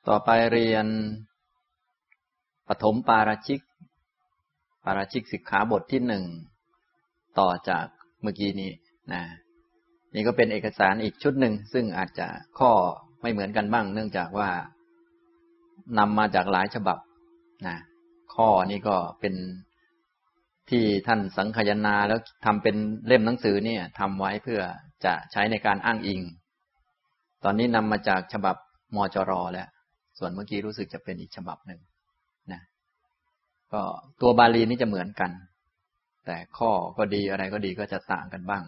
ต่อไปเรียนปฐมปาราชิกสิกขาบทที่หนึ่งต่อจากเมื่อกี้นี้นะนี่ก็เป็นเอกสารอีกชุดหนึ่งซึ่งอาจจะข้อไม่เหมือนกันบ้างเนื่องจากว่านำมาจากหลายฉบับนะข้อนี้ก็เป็นที่ท่านสังคายนาแล้วทำเป็นเล่มหนังสือเนี่ยทำไว้เพื่อจะใช้ในการอ้างอิงตอนนี้นำมาจากฉบับมจร.แล้วส่วนเมื่อกี้รู้สึกจะเป็นอีกฉบับหนึ่งนะก็ตัวบาลีนี่จะเหมือนกันแต่ข้อก็ดีอะไรก็ดีก็จะต่างกันบ้าง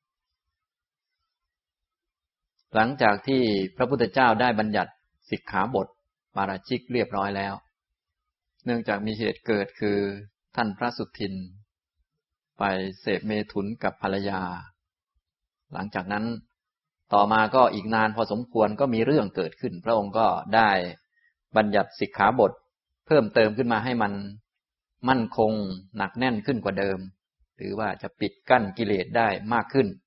หลังจากที่พระพุทธเจ้าได้บัญญัติสิกขาบทปาราชิกเรียบร้อยแล้วเนื่องจากมีเหตุเกิดคือท่านพระสุทินไปเสพเมถุนกับภรรยาหลังจากนั้นต่อมาก็อีกนานพอสมควรก็มีเรื่องเกิดขึ้นพระองค์ก็ได้บัญญัติสิกขาบทเพิ่มเติมขึ้นมาให้มันมั่นคงหนักแน่นขึ้นกว่าเดิมหรือว่าจะปิดกั้นกิเลสได้มากขึ้น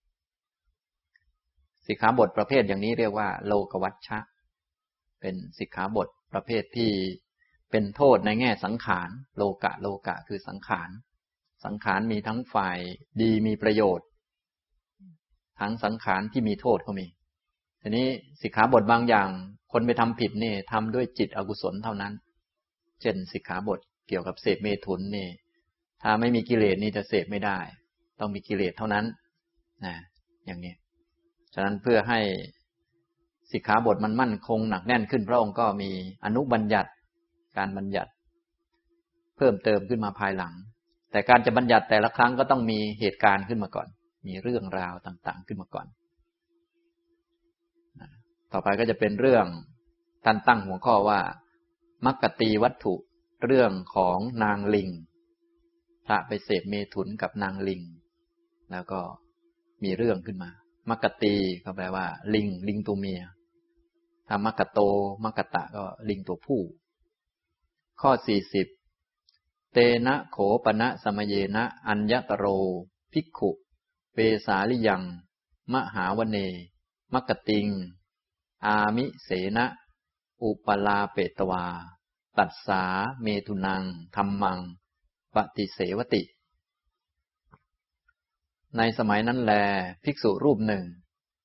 สิกขาบทประเภทอย่างนี้เรียกว่าโลกวัชชะเป็นสิกขาบทประเภทที่เป็นโทษในแง่สังขารโลกะคือสังขารมีทั้งฝ่ายดีมีประโยชน์ทั้งสังขารที่มีโทษก็มีทีนี้สิกขาบทบางอย่างคนไปทำผิดนี่ทำด้วยจิตอกุศลเท่านั้นเช่นสิกขาบทเกี่ยวกับเสพเมถุนนี่ถ้าไม่มีกิเลสนี่จะเสพไม่ได้ต้องมีกิเลสเท่านั้นนะอย่างนี้ฉะนั้นเพื่อให้สิกขาบทมันมั่นคงหนักแน่นขึ้นพระองค์ก็มีอนุบัญญัติการบัญญัติเพิ่มเติมขึ้นมาภายหลังแต่การจะบัญญัติแต่ละครั้งก็ต้องมีเหตุการณ์ขึ้นมาก่อนมีเรื่องราวต่างๆขึ้นมาก่อนต่อไปก็จะเป็นเรื่องท่านตั้งหัวข้อว่ามัคคตีวัตถุเรื่องของนางลิงพระไปเสพเมถุนกับนางลิงแล้วก็มีเรื่องขึ้นมามัคคตีก็แปลว่าลิงตัวเมียถ้ามัคคโตมัคคตะก็ลิงตัวผู้ข้อ40เตนะโขปนะสมเยนะอัญญตโรภิกขุเปสาลิยังมหาวเนมัคคติงอามิเสนะอุปลาเปตวาตัสสาเมถุนังธัมมังปฏิเสวติในสมัยนั้นแลภิกษุรูปหนึ่ง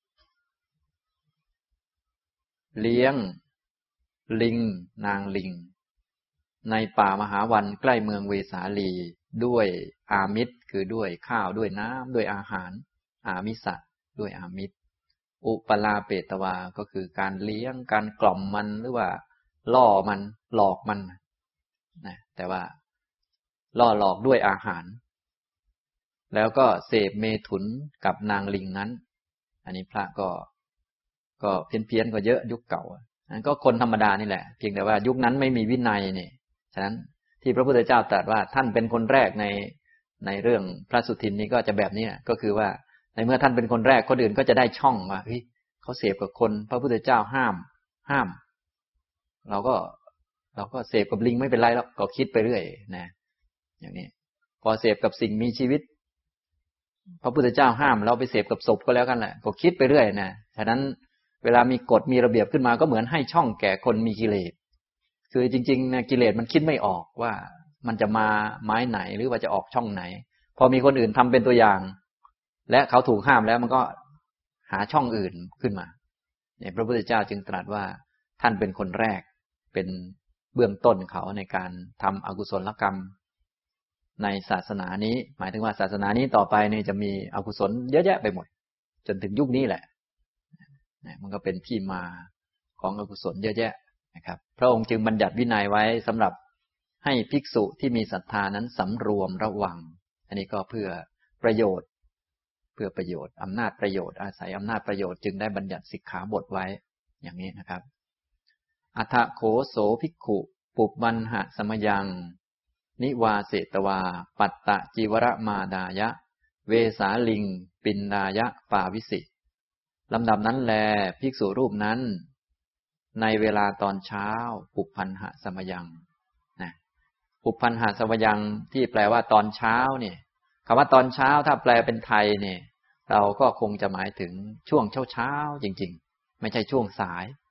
เลี้ยงลิงนางลิงในป่ามหาวันใกล้เมืองเวสาลีด้วยอามิตรคือด้วยข้าวด้วยน้ำด้วยอาหารอามิสะด้วยอามิตรอุปลาเปตวาก็คือการเลี้ยงการกล่อมมันหรือว่าล่อมันหลอกมันนะแต่ว่าล่อหลอกด้วยอาหารแล้วก็เสพเมถุนกับนางลิงนั้นอันนี้พระก็เพี้ยนก็เยอะยุคเก่านั้นก็คนธรรมดานี่แหละเพียงแต่ว่ายุคนั้นไม่มีวินัยนี่ฉะนั้นที่พระพุทธเจ้าตรัสว่าท่านเป็นคนแรกในเรื่องพระสุทินนี้ก็จะแบบนี้ก็คือว่าในเมื่อท่านเป็นคนแรกคนอื่นก็จะได้ช่องว่าเฮ้ยเขาเสพกับคนพระพุทธเจ้าห้ามเราก็เสพกับลิงไม่เป็นไรหรอกก็คิดไปเรื่อยนะอย่างนี้พอเสพกับสิ่งมีชีวิตพระพุทธเจ้าห้ามเราไปเสพกับศพก็แล้วกันแหละก็คิดไปเรื่อยนะฉะนั้นเวลามีกฎมีระเบียบขึ้นมาก็เหมือนให้ช่องแก่คนมีกิเลสคือจริงๆนะกิเลสมันคิดไม่ออกว่ามันจะมาไม้ไหนหรือว่าจะออกช่องไหนพอมีคนอื่นทำเป็นตัวอย่างและเขาถูกห้ามแล้วมันก็หาช่องอื่นขึ้นมาเนี่ยพระพุทธเจ้าจึงตรัสว่าท่านเป็นคนแรกเป็นเบื้องต้นเขาในการทำอกุศลกรรมในศาสนานี้หมายถึงว่าศาสนานี้ต่อไปเนี่ยจะมีอกุศลเยอะแยะไปหมดจนถึงยุคนี้แหละมันก็เป็นที่มาของอกุศลเยอะแยะนะครับพระองค์จึงบัญญัติวินัยไว้สำหรับให้ภิกษุที่มีศรัทธานั้นสำรวมระวังอันนี้ก็เพื่อประโยชน์อำนาจประโยชน์อาศัยอำนาจประโยชน์จึงได้บัญญัติสิกขาบทไว้อย่างนี้นะครับอัฏฐโขโสภิกขุปุปวันหะสมยังนิวาเสตวาปัตตะจีวรมาดายะเวสาลิงปินดายะปาวิสิลำดับนั้นแลภิกษุรูปนั้นในเวลาตอนเช้าปุปพันหะสมยังนะปุปพันหะสมยังที่แปลว่าตอนเช้าเนี่ยคำว่าตอนเช้าถ้าแปลเป็นไทยเนี่ยเราก็คงจะหมายถึงช่วงเช้าจริงๆไม่ใช่ช่วงสาย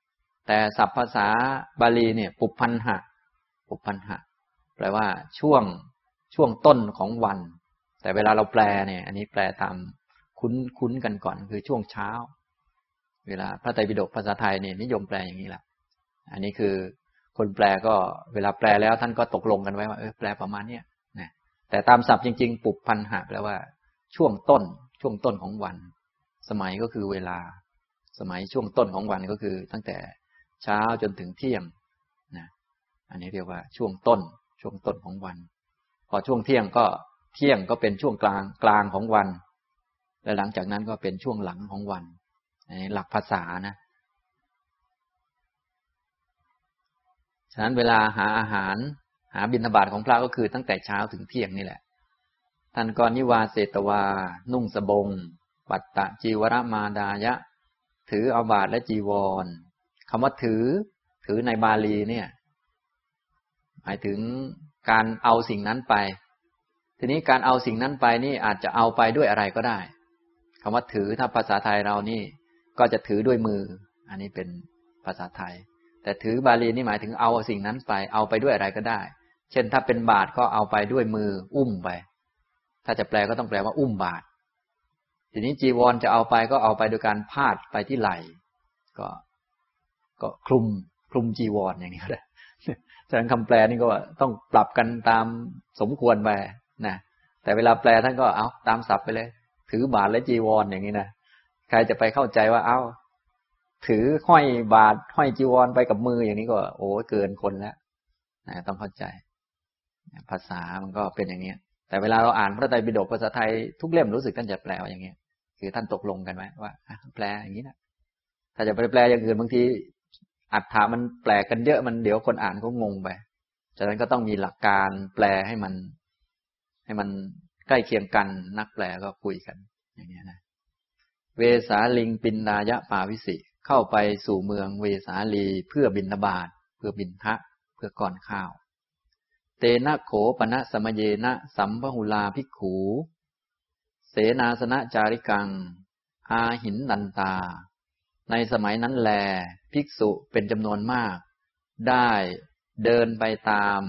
แต่ศัพท์ภาษาบาลีเนี่ยปุพพันหะปุพพันหะแปลว่าช่วงต้นของวัน แต่เวลาเราแปลเนี่ยอันนี้แปลตามคุ้นกันก่อนคือช่วงเช้าเวลาพระไตรปิฎกภาษาไทยเนี่ยนิยมแปลอย่างนี้แหละอันนี้คือคนแปลก็เวลาแปลแล้วท่านก็ตกลงกันไว้ว่าแปลประมาณเนี้ยนะแต่ตามศัพท์จริงๆปุพพันหะแปลว่าช่วงต้นของวันสมัยก็คือเวลาสมัยช่วงต้นของวันก็คือตั้งแต่เช้าจนถึงเที่ยงนะอันนี้เรียกว่าช่วงต้นของวันพอช่วงเที่ยงก็เป็นช่วงกลางของวันและหลังจากนั้นก็เป็นช่วงหลังของวันอันนี้หลักภาษานะฉะนั้นเวลาหาอาหารหาบิณฑบาตของพระก็คือตั้งแต่เช้าถึงเที่ยงนี่แหละท่านก็นิวาเสตวานุ่งสบงปัตตะจีวรมาดายะถือเอาบาตรและจีวรคำว่าถือในบาลีเนี่ยหมายถึงการเอาสิ่งนั้นไปทีนี้การเอาสิ่งนั้นไปนี่อาจจะเอาไปด้วยอะไรก็ได้คำว่าถือถ้าภาษาไทยเรานี่ก็จะถือด้วยมืออันนี้เป็นภาษาไทยแต่ถือบาลีนี่หมายถึงเอาสิ่งนั้นไปเอาไปด้วยอะไรก็ได้เช่นถ้าเป็นบาตรก็เอาไปด้วยมืออุ้มไปถ้าจะแปลก็ต้องแปลว่าอุ้มบาตรทีนี้จีวรจะเอาไปก็เอาไปโดยการพาดไปที่ไหล่ก็คลุมจีวรอย่างนี้ก็ได้ฉะนั้นคำแปลนี่ก็ต้องปรับกันตามสมควรไปนะแต่เวลาแปลท่านก็เอาตามศัพท์ไปเลยถือบาตรและจีวรอย่างนี้นะใครจะไปเข้าใจว่าเอาถือห้อยบาตรห้อยจีวรไปกับมืออย่างนี้ก็โอ้เกินคนแล้วนะต้องเข้าใจภาษามันก็เป็นอย่างนี้แต่เวลาเราอ่านพระไตรปิฎกภาษาไทยทุกเล่มรู้สึกท่านจะแปลว่าอย่างนี้คือท่านตกลงกันไว้ว่าแปลอย่างนี้นะถ้าจะไปแปลอย่างอื่นบางทีอรรถะมันแปลกันเยอะมันเดี๋ยวคนอ่านก็งงไปฉะนั้นก็ต้องมีหลักการแปลให้มันใกล้เคียงกันนักแปลก็คุยกันอย่างนี้นะเวสาลิงปินดายะปาวิสิเข้าไปสู่เมืองเวสาลีเพื่อบิณฑบาตเพื่อบิณฑะเพื่อก่อนข้าวเตนะโขปนะสมเยนะสัมพหุลาภิกขุเสนาสนะจาริกังอาหินนันตาในสมัยนั้นแลภิกษุเป็นจำนวนมากได้เดินไปตาม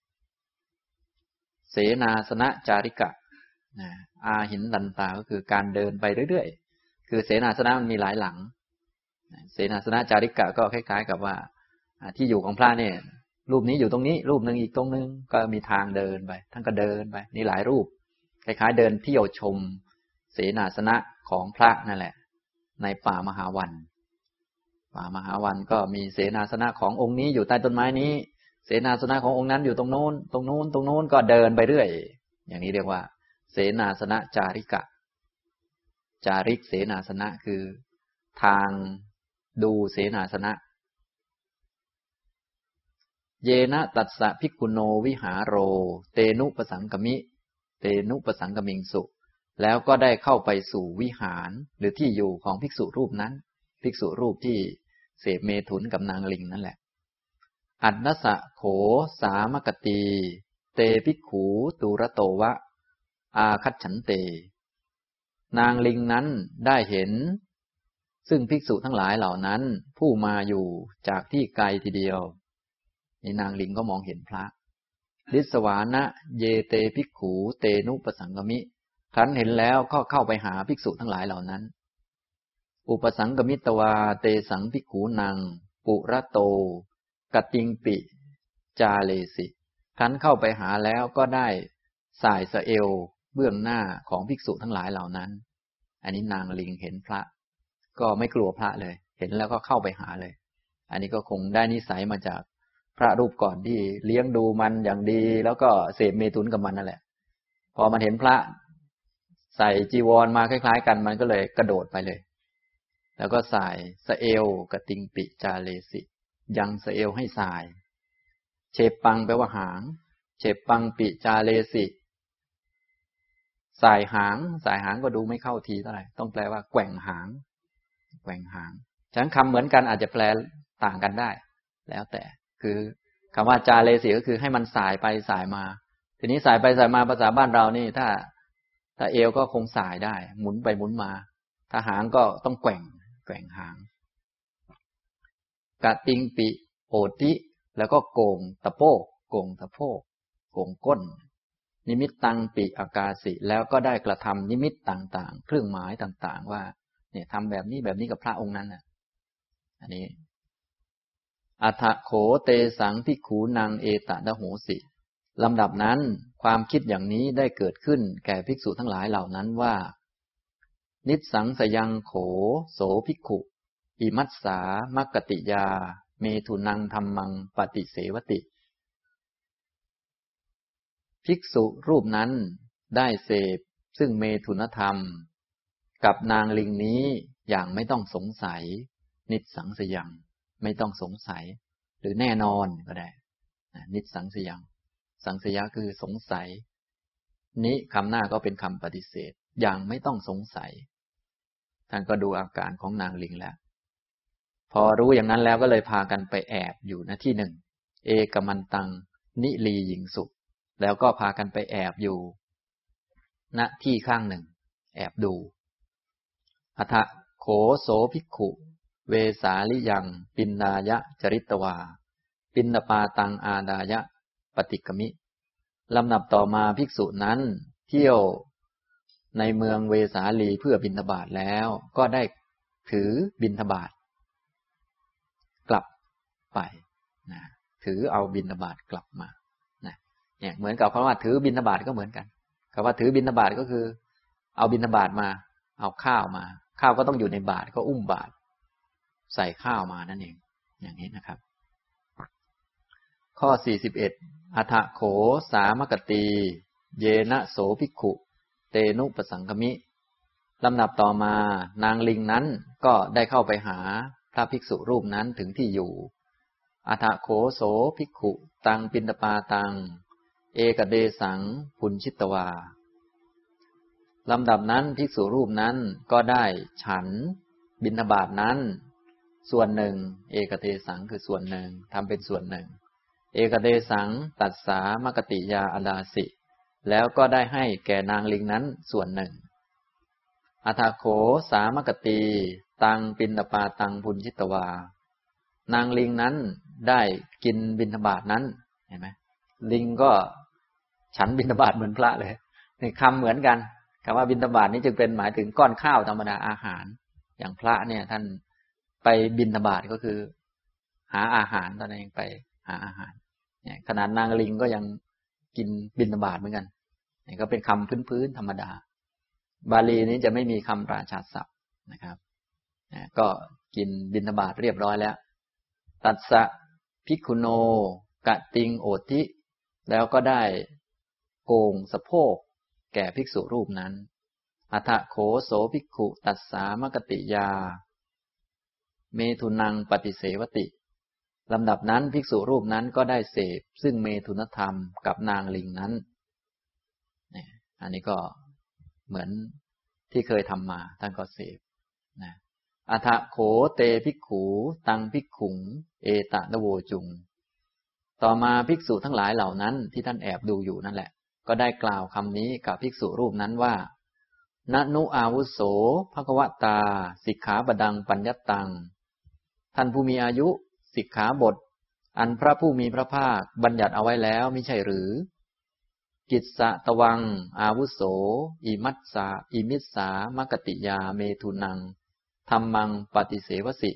เสนาสนะจาริกะอาหินนันตาก็คือการเดินไปเรื่อยๆคือเสนาสนะมันมีหลายหลังเสนาสนะจาริกะก็คล้ายๆกับว่าที่อยู่ของพระเนี่ยรูปนี้อยู่ตรงนี้รูปหนึ่งอีกตรงนึงก็มีทางเดินไปท่านก็เดินไปนี่หลายรูปคล้ายๆเดินเที่ยวชมเสนาสนะของพระนั่นแหละในป่ามหาวันก็มีเสนาสนะขององค์นี้อยู่ใต้ต้นไม้นี้เสนาสนะขององค์นั้นอยู่ตรงโน้นก็เดินไปเรื่อยอย่างนี้เรียกว่าเสนาสนะจาริกะจาริกเสนาสนะคือทางดูเสนาสนะเยนะตัสสะภิกขุโนวิหารโรเตนุปสังกมิงสุแล้วก็ได้เข้าไปสู่วิหารหรือที่อยู่ของภิกษุรูปนั้นภิกษุรูปที่เสพเมถุนกับนางลิงนั่นแหละอัตนสะโขสามกตีเตภิกขูตุระโตวะอาคัจฉันเตนางลิงนั้นได้เห็นซึ่งภิกษุทั้งหลายเหล่านั้นผู้มาอยู่จากที่ไกลทีเดียวนี่นางลิงก็มองเห็นพระลิสวานะเยเตภิกขูเตนุปสังกมิครั้นเห็นแล้วก็เข้าไปหาภิกษุทั้งหลายเหล่านั้นอุปสังกมิตวาเตสังภิกขูนังปุระโตกติงปิจาเลสิครั้นเข้าไปหาแล้วก็ได้ส่ายสะเอวเบื้องหน้าของภิกษุทั้งหลายเหล่านั้นอันนี้นางลิงเห็นพระก็ไม่กลัวพระเลยเห็นแล้วก็เข้าไปหาเลยอันนี้ก็คงได้นิสัยมาจากพระรูปก่อนที่เลี้ยงดูมันอย่างดีแล้วก็เสพเมถุนกับมันนั่นแหละพอมันเห็นพระใส่จีวรมาคล้ายๆกันมันก็เลยกระโดดไปเลยแล้วก็สายสะเอวกติงปิจาเลสิยังสะเอวให้สายเฉปปังแปลว่าหางเฉปปังปิจาเลสิสายหางก็ดูไม่เข้าทีเท่าไหร่ต้องแปลว่าแกว่งหางฉะนั้นคำเหมือนกันอาจจะแปลต่างกันได้แล้วแต่คือคำว่าจาเลสิก็คือให้มันสายไปสายมาทีนี้สายไปสายมาภาษาบ้านเรานี่ถ้าเอวก็คงสายได้หมุนไปหมุนมาถ้าหางก็ต้องแกว่งหางกะติงปิโอติแล้วก็โกงตะโพกโกงตะโพกโกงก้นนิมิตตังปิอากาสิแล้วก็ได้กระทำนิมิตต่างๆเครื่องหมายต่างๆว่าเนี่ยทำแบบนี้แบบนี้กับพระองค์นั้นน่ะอันนี้อัฏฐโขเตสังภิกขุนังเอตดโหสิลำดับนั้นความคิดอย่างนี้ได้เกิดขึ้นแก่ภิกษุทั้งหลายเหล่านั้นว่านิสสังสยังโขโสภิกขุอิมัสสามักกติยาเมถุนังธัมมังปฏิเสวติภิกษุรูปนั้นได้เสพซึ่งเมถุนธรรมกับนางลิงนี้อย่างไม่ต้องสงสัยนิสสังสยังไม่ต้องสงสัยหรือแน่นอนก็ได้นิสสังสยังสังสยะคือสงสัยนี้คำหน้าก็เป็นคำปฏิเสธอย่างไม่ต้องสงสัยท่านก็ดูอาการของนางลิงแล้วพอรู้อย่างนั้นแล้วก็เลยพากันไปแอบอยู่ณที่หนึ่งเอกมันตังนิลีหญิงสุแล้วก็พากันไปแอบอยู่ณที่ข้างหนึ่งแอบดูอัฏฐโขโสภิกขุเวสาลิยังปินดายะจริตวาปินดปาตังอาดายะปฏิกมิลำดับต่อมาภิกษุนั้นเที่ยวในเมืองเวสาลีเพื่อบิณฑบาตแล้วก็ได้ถือบิณฑบาตกลับไปนะถือเอาบิณฑบาตกลับมานะเนี่ยเหมือนกับคำว่าถือบิณฑบาตก็เหมือนกันคำว่าถือบิณฑบาตก็คือเอาบิณฑบาตมาเอาข้าวมาข้าวก็ต้องอยู่ในบาตรก็อุ้มบาตรใส่ข้าวมานั่นเองอย่างนี้นะครับข้อ41อัฏฐโขสามกตีเยนะโสภิกขุเตนุปสังคมิลำดับต่อมานางลิงนั้นก็ได้เข้าไปหาพระภิกษุรูปนั้นถึงที่อยู่อัฏฐโขโสภิกขุตังปินดปาตังเอกเดสังพุนชิตวาลำดับนั้นภิกษุรูปนั้นก็ได้ฉันบิณฑบาตนั้นส่วนหนึ่งเอกเทสังคือส่วนหนึ่งทำเป็นส่วนหนึ่งเอกเทสังตัสสามกติยาอดาสิแล้วก็ได้ให้แก่นางลิงนั้นส่วนหนึ่งอัฏฐโขสามกตีตังปินดปาตังพุนชิตวานางลิงนั้นได้กินบิณฑบาตนั้นเห็นไหมลิงก็ฉันบิณฑบาตเหมือนพระเลยนี่คำเหมือนกันคำว่าบิณฑบาตนี้จึงเป็นหมายถึงก้อนข้าวธรรมดาอาหารอย่างพระเนี่ยท่านไปบิณฑบาตก็คือหาอาหารตอนนั้นเองไปหาอาหารเนี่ยขนาดนางลิงก็ยังกินบิณฑบาตเหมือนกันนี่ก็เป็นคำพื้นๆธรรมดาบาลีนี้จะไม่มีคำราชาศัพท์นะครับก็กินบิณฑบาตเรียบร้อยแล้วตัสสะภิกขุโนกะติงโอทิแล้วก็ได้โกงสะโพกแก่ภิกษุรูปนั้นอัฏฐโขโสภิกขุตัสสามกติยาเมถุนังปฏิเสวติลำดับนั้นภิกษุรูปนั้นก็ได้เสพซึ่งเมถุนธรรมกับนางลิงนั้นอันนี้ก็เหมือนที่เคยทำมาท่านก็เสพนะอัฏฐโขเตภิกขุตังภิกขุงเอตะนโวจุงต่อมาภิกษุทั้งหลายเหล่านั้นที่ท่านแอบดูอยู่นั่นแหละก็ได้กล่าวคำนี้กับภิกษุรูปนั้นว่าณนุอาวุโสภควตาสิกขาบดังปัญญัตตังท่านผู้มีอายุสิกขาบทอันพระผู้มีพระภาคบัญญัติเอาไว้แล้วมิใช่หรือกิจสะตวังอาวุโสอิมัสสาอิมิสสามกติยาเมถุนังธัมมังปฏิเสวสิ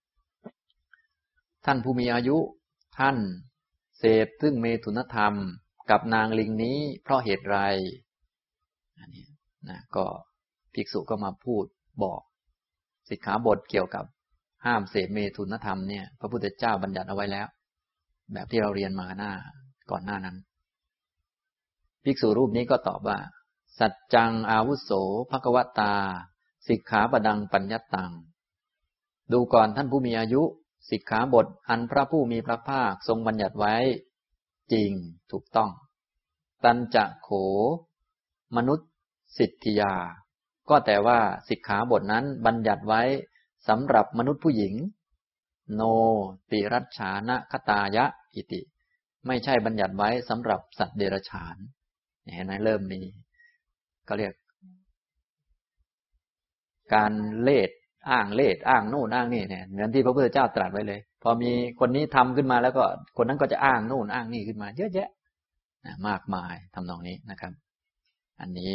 ท่านผู้มีอายุท่านเสพซึ่งเมถุนธรรมกับนางลิงนี้เพราะเหตุไรอันนี้นะก็ภิกษุก็มาพูดบอกสิกขาบทเกี่ยวกับห้ามเสพเมถุนธรรมเนี่ยพระพุทธเจ้าบัญญัติเอาไว้แล้วแบบที่เราเรียนมาก่อนหน้านั้นภิกษุรูปนี้ก็ตอบว่าสัจจังอาวุโสภควตาสิกขาบดังปัญญัตตังดูก่อนท่านผู้มีอายุสิกขาบทอันพระผู้มีพระภาคทรงบัญญัติไว้จริงถูกต้องตัญจะโขมนุษย์สิทธิยาก็แต่ว่าสิกขาบทนั้นบัญญัติไว้สำหรับมนุษย์ผู้หญิงโนติรัชฉานะคตายะอิติไม่ใช่บัญญัติไว้สำหรับสัตว์เดรัจฉานเห็นไหมเริ่มมีก็เรียกการเล่ห์อ้างโน่นอ้างนี่เนี่ยเหมือนที่พระพุทธเจ้าตรัสไว้เลยพอมีคนนี้ทำขึ้นมาแล้วก็คนนั้นก็จะอ้างโน่นอ้างนี่ขึ้นมาเยอะแยะมากมายทำนองนี้นะครับ อันนี้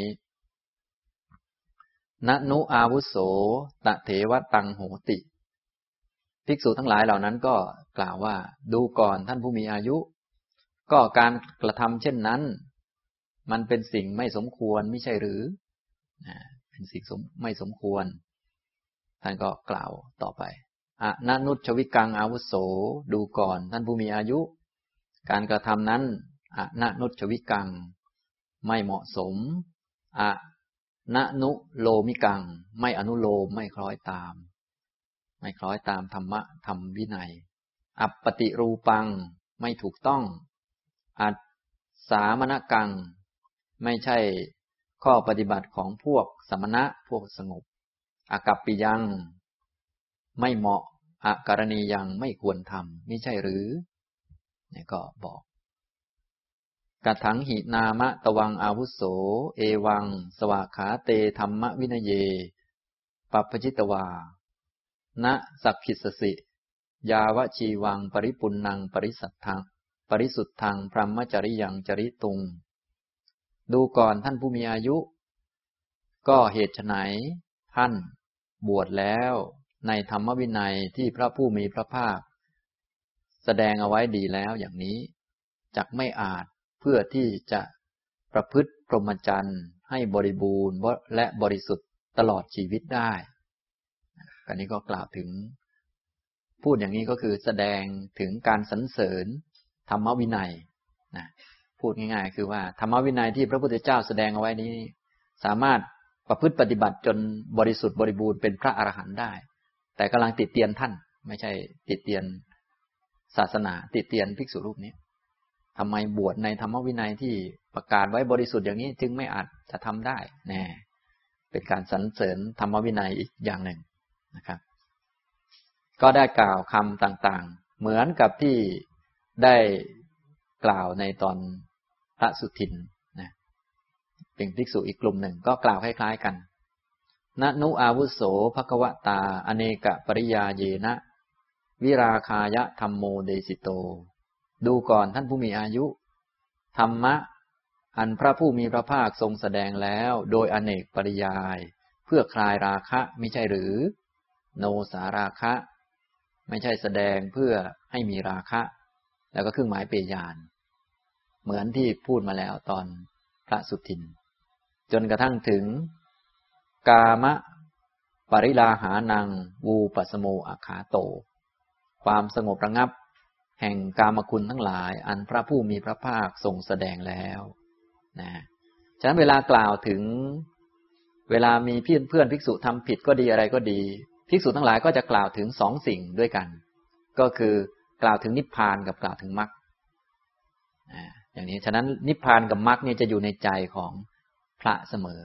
ณนุอาวุโสตเถวตังโหติภิกษุทั้งหลายเหล่านั้นก็กล่าวว่าดูก่อนท่านผู้มีอายุก็การกระทำเช่นนั้นมันเป็นสิ่งไม่สมควรไม่ใช่หรือเป็นสิ่งไม่สมควรท่านก็กล่าวต่อไปอะนนุชวิกังอาวุโสดูก่อนท่านผู้มีอายุการกระทำนั้นอะนนุชวิกังไม่เหมาะสมอะนนุโลมิกังไม่อนุโลมไม่คล้อยตามไม่คล้อยตามธรรมะธรรมวินัยอัปปติรูปังไม่ถูกต้องอัสสามณกังไม่ใช่ข้อปฏิบัติของพวกสมณะพวกสงบอากัปปิยังไม่เหมาะอาการณียังไม่ควรทำไม่ใช่หรือเนี่ยก็บอกกถังหินามะตวังอาวุโสเอวังสวากขาเตธรรมวินเยปัปปจิตวานะสักขิสสิยาวชีวังปริปุณนังปริสัทธังปริสุทธังพรหมจริยังจริตุงดูก่อนท่านผู้มีอายุก็เหตุไฉนท่านบวชแล้วในธรรมวินัยที่พระผู้มีพระภาคแสดงเอาไว้ดีแล้วอย่างนี้จักไม่อาจเพื่อที่จะประพฤติพรหมจรรย์ให้บริบูรณ์และบริสุทธิ์ตลอดชีวิตได้อันนี้ก็กล่าวถึงพูดอย่างนี้ก็คือแสดงถึงการสรรเสริญธรรมวินัยนะพูดง่ายๆคือว่าธรรมวินัยที่พระพุทธเจ้าแสดงเอาไว้นี้สามารถประพฤติปฏิบัติจนบริสุทธิ์บริบูรณ์เป็นพระอรหันต์ได้แต่กำลังติเตียนท่านไม่ใช่ติเตียนศาสนาติเตียนภิกษุรูปนี้ทำไมบวชในธรรมวินัยที่ประกาศไว้บริสุทธิ์อย่างนี้จึงไม่อาจจะทำได้แน่เป็นการสรรเสริญธรรมวินัยอีกอย่างหนึ่งนะครับก็ได้กล่าวคำต่างๆเหมือนกับที่ได้กล่าวในตอนพระสุทินนะเป็นภิกษุอีกกลุ่มหนึ่งก็กล่าวคล้ายๆกันณนุอาวุโสภควตาอเนกปริยาเยนะวิราคายะธัมโมเดสิโตดูก่อนท่านผู้มีอายุธรรมะอันพระผู้มีพระภาคทรงแสดงแล้วโดยอเนกปริยายเพื่อคลายราคะมิใช่หรือโนสาราคะไม่ใช่แสดงเพื่อให้มีราคะแล้วก็เครื่องหมายเปยยานเหมือนที่พูดมาแล้วตอนพระสุทินจนกระทั่งถึงกามะปริลาหานังวูปัสโมอาคาโตความสงบระงับแห่งกามคุณทั้งหลายอันพระผู้มีพระภาคทรงแสดงแล้วนะฉะนั้นเวลากล่าวถึงเวลามีเพื่อนภิกษุทำผิดก็ดีอะไรก็ดีภิกษุทั้งหลายก็จะกล่าวถึงสองสิ่งด้วยกันก็คือกล่าวถึงนิพพานกับกล่าวถึงมรรคอย่างนี้ฉะนั้นนิพพานกับมรรคนี่จะอยู่ในใจของพระเสมอ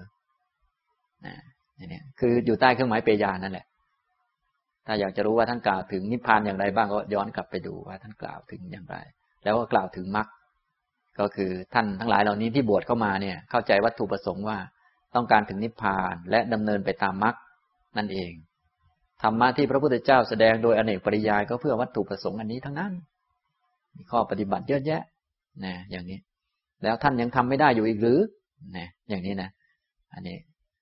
นี่คืออยู่ใต้เครื่องหมายเปยยานนั่นแหละถ้าอยากจะรู้ว่าท่านกล่าวถึงนิพพานอย่างไรบ้างก็ย้อนกลับไปดูว่าท่านกล่าวถึงอย่างไรแล้วก็กล่าวถึงมรรคก็คือท่านทั้งหลายเหล่านี้ที่บวชเข้ามาเนี่ยเข้าใจวัตถุประสงค์ว่าต้องการถึงนิพพานและดำเนินไปตามมรรคนั่นเองธรรมะที่พระพุทธเจ้าแสดงโดยอเนกปริยายก็เพื่อวัตถุประสงค์อันนี้ทั้งนั้นมีข้อปฏิบัติเยอะแยะนะอย่างนี้แล้วท่านยังทำไม่ได้อยู่อีกหรือนะอย่างนี้นะอันนี้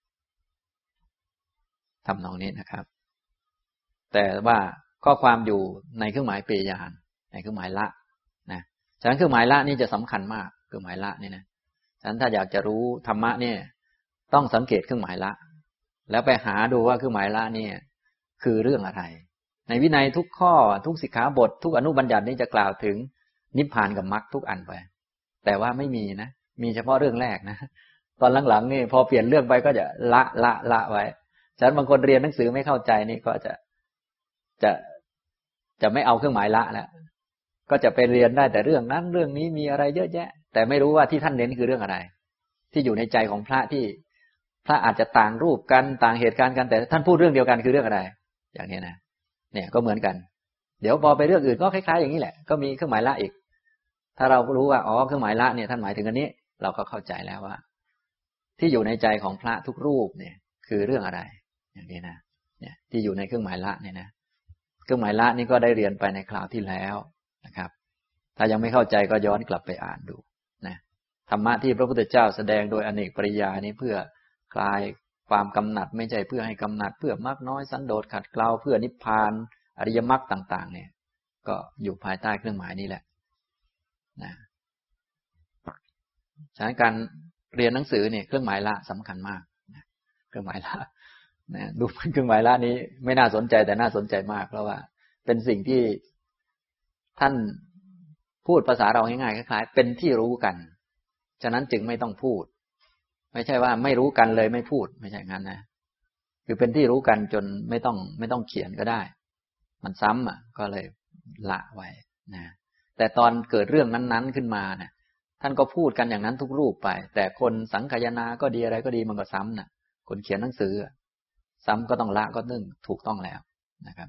ทำนองนี้นะครับแต่ว่าข้อความอยู่ในเครื่องหมายเปยยานในเครื่องหมายละนะฉะนั้นเครื่องหมายละนี่จะสำคัญมากเครื่องหมายละนี่นะฉะนั้นถ้าอยากจะรู้ธรรมะเนี่ยต้องสังเกตเครื่องหมายละแล้วไปหาดูว่าเครื่องหมายละเนี่ยคือเรื่องอะไรในวินัยทุกข้อทุกสิกขาบททุกอนุบัญญัตินี้จะกล่าวถึงนิพพานกับมรรคทุกอันไปแต่ว่าไม่มีนะมีเฉพาะเรื่องแรกนะตอนหลังๆนี่พอเปลี่ยนเรื่องไปก็จะละไว้ฉะนั้นบางคนเรียนหนังสือไม่เข้าใจนี่ก็จะไม่เอาเครื่องหมายละแล้วก็จะไปเรียนได้แต่เรื่องนั้นเรื่องนี้มีอะไรเยอะแยะแต่ไม่รู้ว่าที่ท่านเน้นคือเรื่องอะไรที่อยู่ในใจของพระที่พระอาจจะต่างรูปกันต่างเหตุการณ์กันแต่ท่านพูดเรื่องเดียวกันคือเรื่องอะไรอย่างนี้นะเนี่ยก็เหมือนกันเดี๋ยวพอไปเรื่องอื่นก็คล้ายๆอย่างนี้แหละก็มีเครื่องหมายละอีกถ้าเรารู้ว่าอ๋อเครื่องหมายละเนี่ยท่านหมายถึงอันนี้เราก็เข้าใจแล้วว่าที่อยู่ในใจของพระทุกรูปเนี่ยคือเรื่องอะไรอย่างนี้นะเนี่ยที่อยู่ในเครื่องหมายละเนี่ยนะเครื่องหมายละนี่ก็ได้เรียนไปในคราวที่แล้วนะครับถ้ายังไม่เข้าใจก็ย้อนกลับไปอ่านดูนะธรรมะที่พระพุทธเจ้าแสดงโดยอเนกปริยายนี้เพื่อคลายความกำหนัดไม่ใช่เพื่อให้กำหนัดเพื่อมากน้อยสันโดษขัดเกลาเพื่อนิพพานอริยมรรคต่างๆเนี่ยก็อยู่ภายใต้เครื่องหมายนี้แหละนะฉะนั้นการเรียนหนังสือเนี่ยเครื่องหมายละสำคัญมากนะเครื่องหมายละนะดูเครื่องหมายละนี้ไม่น่าสนใจแต่น่าสนใจมากเพราะว่าเป็นสิ่งที่ท่านพูดภาษาเราง่ายๆคล้ายๆเป็นที่รู้กันฉะนั้นจึงไม่ต้องพูดไม่ใช่ว่าไม่รู้กันเลยไม่พูดไม่ใช่งั้นนะคือเป็นที่รู้กันจนไม่ต้องเขียนก็ได้มันซ้ำอ่ะก็เลยละไว้นะแต่ตอนเกิดเรื่องนั้นๆขึ้นมาเนี่ยท่านก็พูดกันอย่างนั้นทุกรูปไปแต่คนสังคายนาก็ดีอะไรก็ดีมันก็ซ้ำนะคนเขียนหนังสือซ้ำก็ต้องละก็นึ่งถูกต้องแล้วนะครับ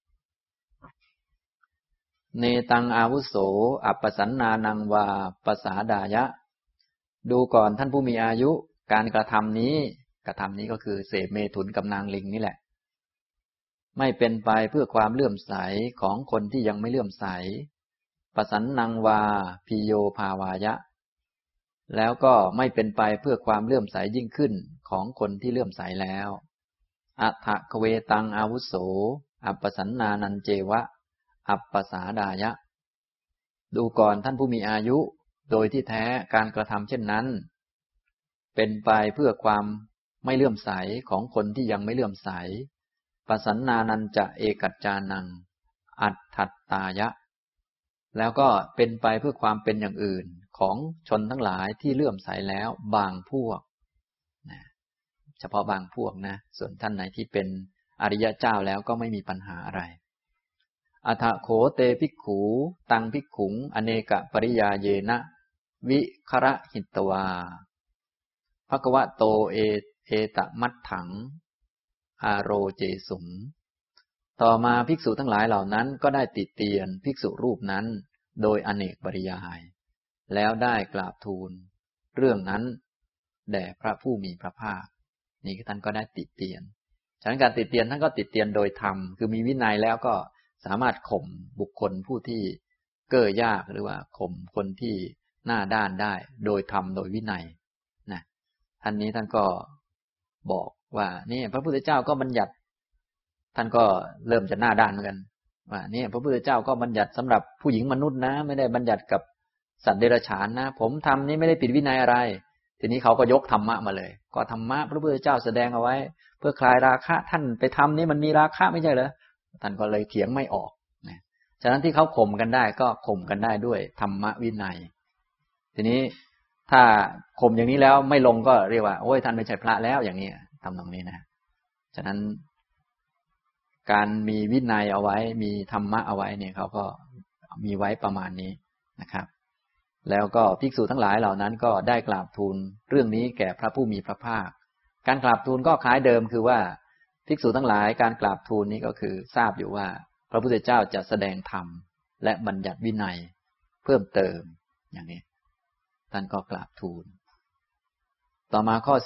เนตังอาวุโสอัปปสันนานังวาปสาดายะดูก่อนท่านผู้มีอายุการกระทำนี้ก็คือเสพเมถุนกับนางลิงนี่แหละไม่เป็นไปเพื่อความเลื่อมใสของคนที่ยังไม่เลื่อมใสปสันนังวาพิโยภาวายะแล้วก็ไม่เป็นไปเพื่อความเลื่อมใสยิ่งขึ้นของคนที่เลื่อมใสแล้วอัฏฐคเวตังอาวุโสอัปปสันนานันเจวะอัปปสาดายะดูก่อนท่านผู้มีอายุโดยที่แท้การกระทำเช่นนั้นเป็นไปเพื่อความไม่เลื่อมใสของคนที่ยังไม่เลื่อมใสปสันนานันจะเอกัจจานังอัฏฐัตตายะแล้วก็เป็นไปเพื่อความเป็นอย่างอื่นของชนทั้งหลายที่เลื่อมใสแล้วบางพวกนะเฉพาะบางพวกนะส่วนท่านไหนที่เป็นอริยเจ้าแล้วก็ไม่มีปัญหาอะไรอัฏฐโขเตภิกขุตังภิกขุงอเนกปริยาเยนะวิคระหิตวาภควโตเอตมัตถังอาโรเจสุงต่อมาภิกษุทั้งหลายเหล่านั้นก็ได้ติเตียนภิกษุรูปนั้นโดยอเนกปริยายแล้วได้กราบทูลเรื่องนั้นแด่พระผู้มีพระภาคนี่ท่านก็ได้ติเตียนฉะนั้นการติเตียนท่านก็ติเตียนโดยธรรมคือมีวินัยแล้วก็สามารถข่มบุคคลผู้ที่เก้อยากหรือว่าข่มคนที่หน้าด้านได้โดยธรรมโดยวินัยนะท่านนี้ท่านก็บอกว่านี่พระพุทธเจ้าก็บัญญัติท่านก็เริ่มจะหน้าด้านเหมือนกันว่านี่พระพุทธเจ้าก็บัญญัติสำหรับผู้หญิงมนุษย์นะไม่ได้บัญญัติกับสัตว์เดรัจฉานนะผมทำนี้ไม่ได้ผิดวินัยอะไรทีนี้เขาก็ยกธรรมะมาเลยก็ธรรมะพระพุทธเจ้าแสดงเอาไว้เพื่อคลายราคะท่านไปทำนี่มันมีราคะไม่ใช่เหรอท่านก็เลยเถียงไม่ออกนะฉะนั้นที่เขาข่มกันได้ก็ข่มกันได้ด้วยธรรมวินัยทีนี้ถ้าข่มอย่างนี้แล้วไม่ลงก็เรียกว่าโอ้ยท่านไม่ใช่พระแล้วอย่างนี้ทำตรงนี้นะฉะนั้นการมีวินัยเอาไว้มีธรรมะเอาไว้เนี่ยเขาก็มีไว้ประมาณนี้นะครับแล้วก็ภิกษุทั้งหลายเหล่านั้นก็ได้กราบทูลเรื่องนี้แก่พระผู้มีพระภาคการกราบทูลก็คล้ายเดิมคือว่าภิกษุทั้งหลายการกราบทูลนี้ก็คือทราบอยู่ว่าพระพุทธเจ้าจะแสดงธรรมและบัญญัติวินัยเพิ่มเติมอย่างนี้ท่านก็กราบทูลต่อมาข้อ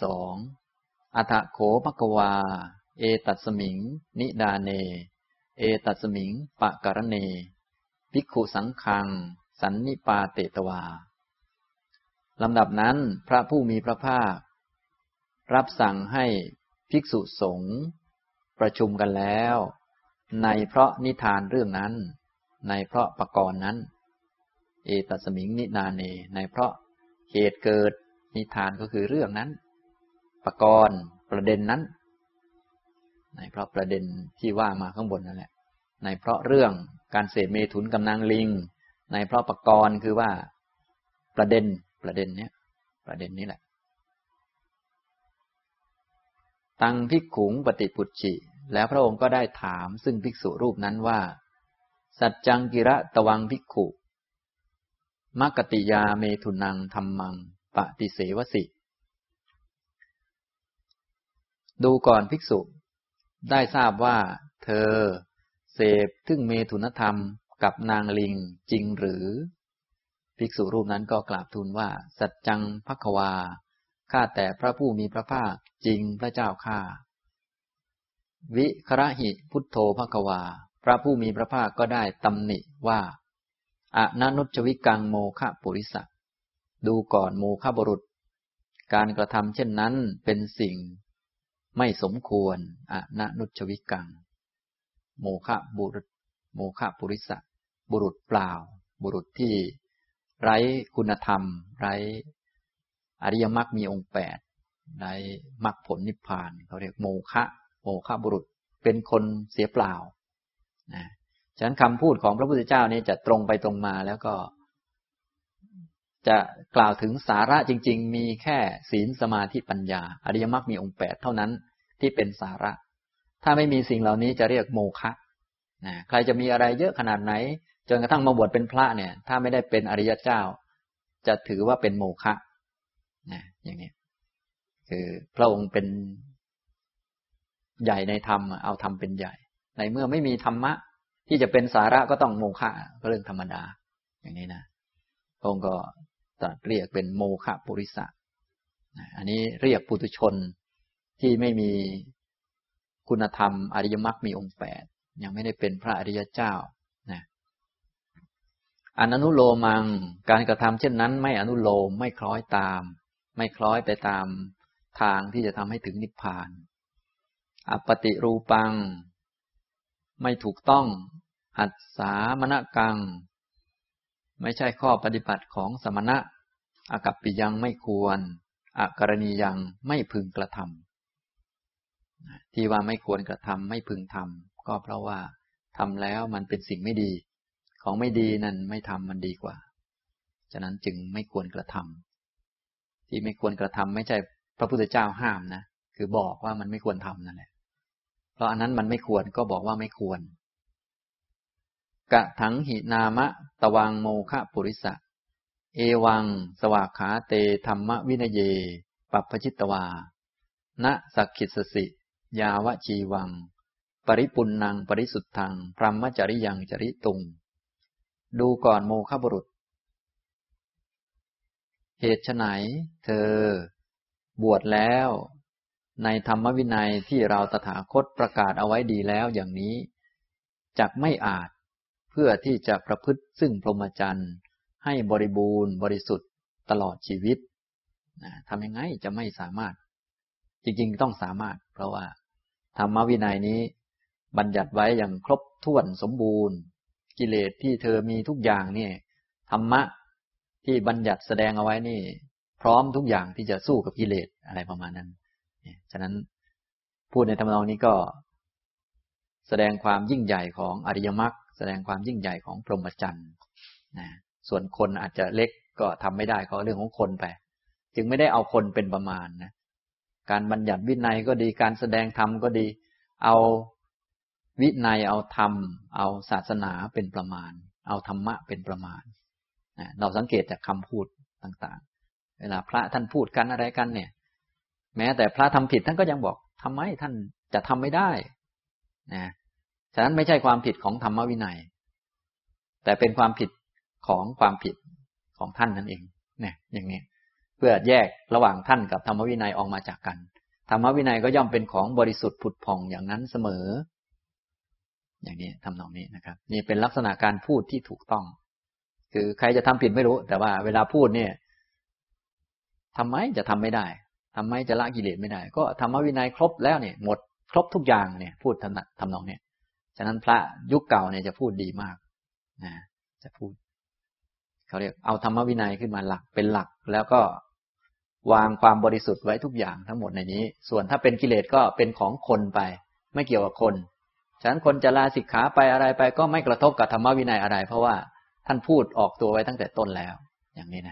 42อัฏฐโขภควาเอตัสมิงนิดาเนเอตัสมิงปะกรเนภิกขุสังฆังสันนิปาเตตวาลำดับนั้นพระผู้มีพระภาครับสั่งให้ภิกษุสงฆ์ประชุมกันแล้วในเพราะนิทานเรื่องนั้นในเพราะปกรณ์นั้นเอตัสมิงนิดาเนในเพราะเหตุเกิดนิทานก็คือเรื่องนั้นปกรณ์ประเด็นนั้นในเพราะประเด็นที่ว่ามาข้างบนนั่นแหละในเพราะเรื่องการเสพเมถุนกับนางลิงในเพราะปกรณ์คือว่าประเด็นนี้ประเด็นนี้แหละตังภิกขุงปฏิปุจฉิแล้วพระองค์ก็ได้ถามซึ่งภิกษุรูปนั้นว่าสัจจังกิระตวังภิกขุมัคคติยาเมถุนังธัมมังปฏิเสวสิดูก่อนภิกษุได้ทราบว่าเธอเสพถึงเมถุนธรรมกับนางลิงจริงหรือภิกษุรูปนั้นก็กราบทูลว่าสัจจังภควาข้าแต่พระผู้มีพระภาคจริงพระเจ้าข้าวิคระหิพุทโธภควาพระผู้มีพระภาคก็ได้ตำหนิว่าอนันุจวิกังโมฆะปุริสะดูก่อนโมฆะบุรุษการกระทำเช่นนั้นเป็นสิ่งไม่สมควรอนันุจวิกังโมฆะบุรุษโมฆะปุริสะบุรุษเปล่าบุรุษที่ไร้คุณธรรมไร้อริยมรรคมีองค์8ไร้มรรคผลนิพพานเขาเรียกโมฆะบุรุษเป็นคนเสียเปล่านะฉะนั้นคำพูดของพระพุทธเจ้านี้จะตรงไปตรงมาแล้วก็จะกล่าวถึงสาระจริงๆมีแค่ศีลสมาธิปัญญาอริยมรรคมีองค์8เท่านั้นที่เป็นสาระถ้าไม่มีสิ่งเหล่านี้จะเรียกโมฆะนะใครจะมีอะไรเยอะขนาดไหนจนกระทั่งมาบวชเป็นพระเนี่ยถ้าไม่ได้เป็นอริยเจ้าจะถือว่าเป็นโมฆะนะอย่างนี้คือพระองค์เป็นใหญ่ในธรรมเอาธรรมเป็นใหญ่ในเมื่อไม่มีธรรมะที่จะเป็นสาระก็ต้องโมฆะก็เรื่องธรรมดาอย่างนี้นะพระองค์ก็ตรัสเรียกเป็นโมฆะปุริสะอันนี้เรียกปุถุชนที่ไม่มีคุณธรรมอริยมรรคมีองค์8ยังไม่ได้เป็นพระอริยเจ้านะอนุโลมังการกระทำเช่นนั้นไม่อนุโลมไม่คล้อยตามไม่คล้อยไปตามทางที่จะทำให้ถึงนิพพานอปฏิรูปังไม่ถูกต้องอัสสามณกังไม่ใช่ข้อปฏิบัติของสมณะอากัปปิยังไม่ควรอากรณียังไม่พึงกระทำที่ว่าไม่ควรกระทำไม่พึงทำก็เพราะว่าทำแล้วมันเป็นสิ่งไม่ดีของไม่ดีนั่นไม่ทำมันดีกว่าฉะนั้นจึงไม่ควรกระทำที่ไม่ควรกระทำไม่ใช่พระพุทธเจ้าห้ามนะคือบอกว่ามันไม่ควรทำนั่นแหละเพราะอันนั้นมันไม่ควรก็บอกว่าไม่ควรกะถังหินามะตวังโมฆะปุริสะเอวังสวากขาเตธรรมวินเยปัปพชิตวานะสักขิสสิยาวจีวังปริปุณนังปริสุทธังพรหมจริยังจริตุงดูก่อนโมฆะบุรุษเหตุไฉนเธอบวชแล้วในธรรมวินัยที่เราตถาคตประกาศเอาไว้ดีแล้วอย่างนี้จักไม่อาจเพื่อที่จะประพฤติซึ่งพรหมจรรย์ให้บริบูรณ์บริสุทธิ์ตลอดชีวิตทำยังไงจะไม่สามารถจริงๆต้องสามารถเพราะว่าธรรมวินัยนี้บัญญัติไว้อย่างครบถ้วนสมบูรณ์กิเลสที่เธอมีทุกอย่างนี่ธรรมะที่บัญญัติแสดงเอาไว้นี่พร้อมทุกอย่างที่จะสู้กับกิเลสอะไรประมาณนั้นฉะนั้นพูดในทำนองนี้ก็แสดงความยิ่งใหญ่ของอริยมรรคแสดงความยิ่งใหญ่ของพรหมจรรย์ส่วนคนอาจจะเล็กก็ทำไม่ได้ก็เรื่องของคนไปจึงไม่ได้เอาคนเป็นประมาณนะการบัญญัติวินัยก็ดีการแสดงธรรมก็ดีเอาวินัยเอาธรรมเอาศาสนาเป็นประมาณเอาธรรมะเป็นประมาณเราสังเกตจากคำพูดต่างๆเวลาพระท่านพูดกันอะไรกันเนี่ยแม้แต่พระทำผิดท่านก็ยังบอกทำไมท่านจะทำไม่ได้นะฉะนั้นไม่ใช่ความผิดของธรรมวินัยแต่เป็นความผิดของความผิดของท่านนั่นเองเนี่ยอย่างนี้เพื่อแยกระหว่างท่านกับธรรมวินัยออกมาจากกันธรรมวินัยก็ย่อมเป็นของบริสุทธิ์ผุดผ่องอย่างนั้นเสมออย่างนี้ทำนองนี้นะครับนี่เป็นลักษณะการพูดที่ถูกต้องคือใครจะทำผิดไม่รู้แต่ว่าเวลาพูดเนี่ยทำไมจะทำไม่ได้ทำไมจะละกิเลสไม่ได้ก็ธรรมวินัยครบแล้วเนี่ยหมดครบทุกอย่างเนี่ยพูดทำนองเนี่ยฉะนั้นพระยุคเก่าเนี่ยจะพูดดีมากนะจะพูดเขาเรียกเอาธรรมวินัยขึ้นมาหลักเป็นหลักแล้วก็วางความบริสุทธิ์ไว้ทุกอย่างทั้งหมดในนี้ส่วนถ้าเป็นกิเลสก็เป็นของคนไปไม่เกี่ยวกับคนฉะนั้นคนจะลาสิกขาไปอะไรไปก็ไม่กระทบกับธรรมวินัยอะไรเพราะว่าท่านพูดออกตัวไว้ตั้งแต่ต้นแล้วอย่างนี้นะ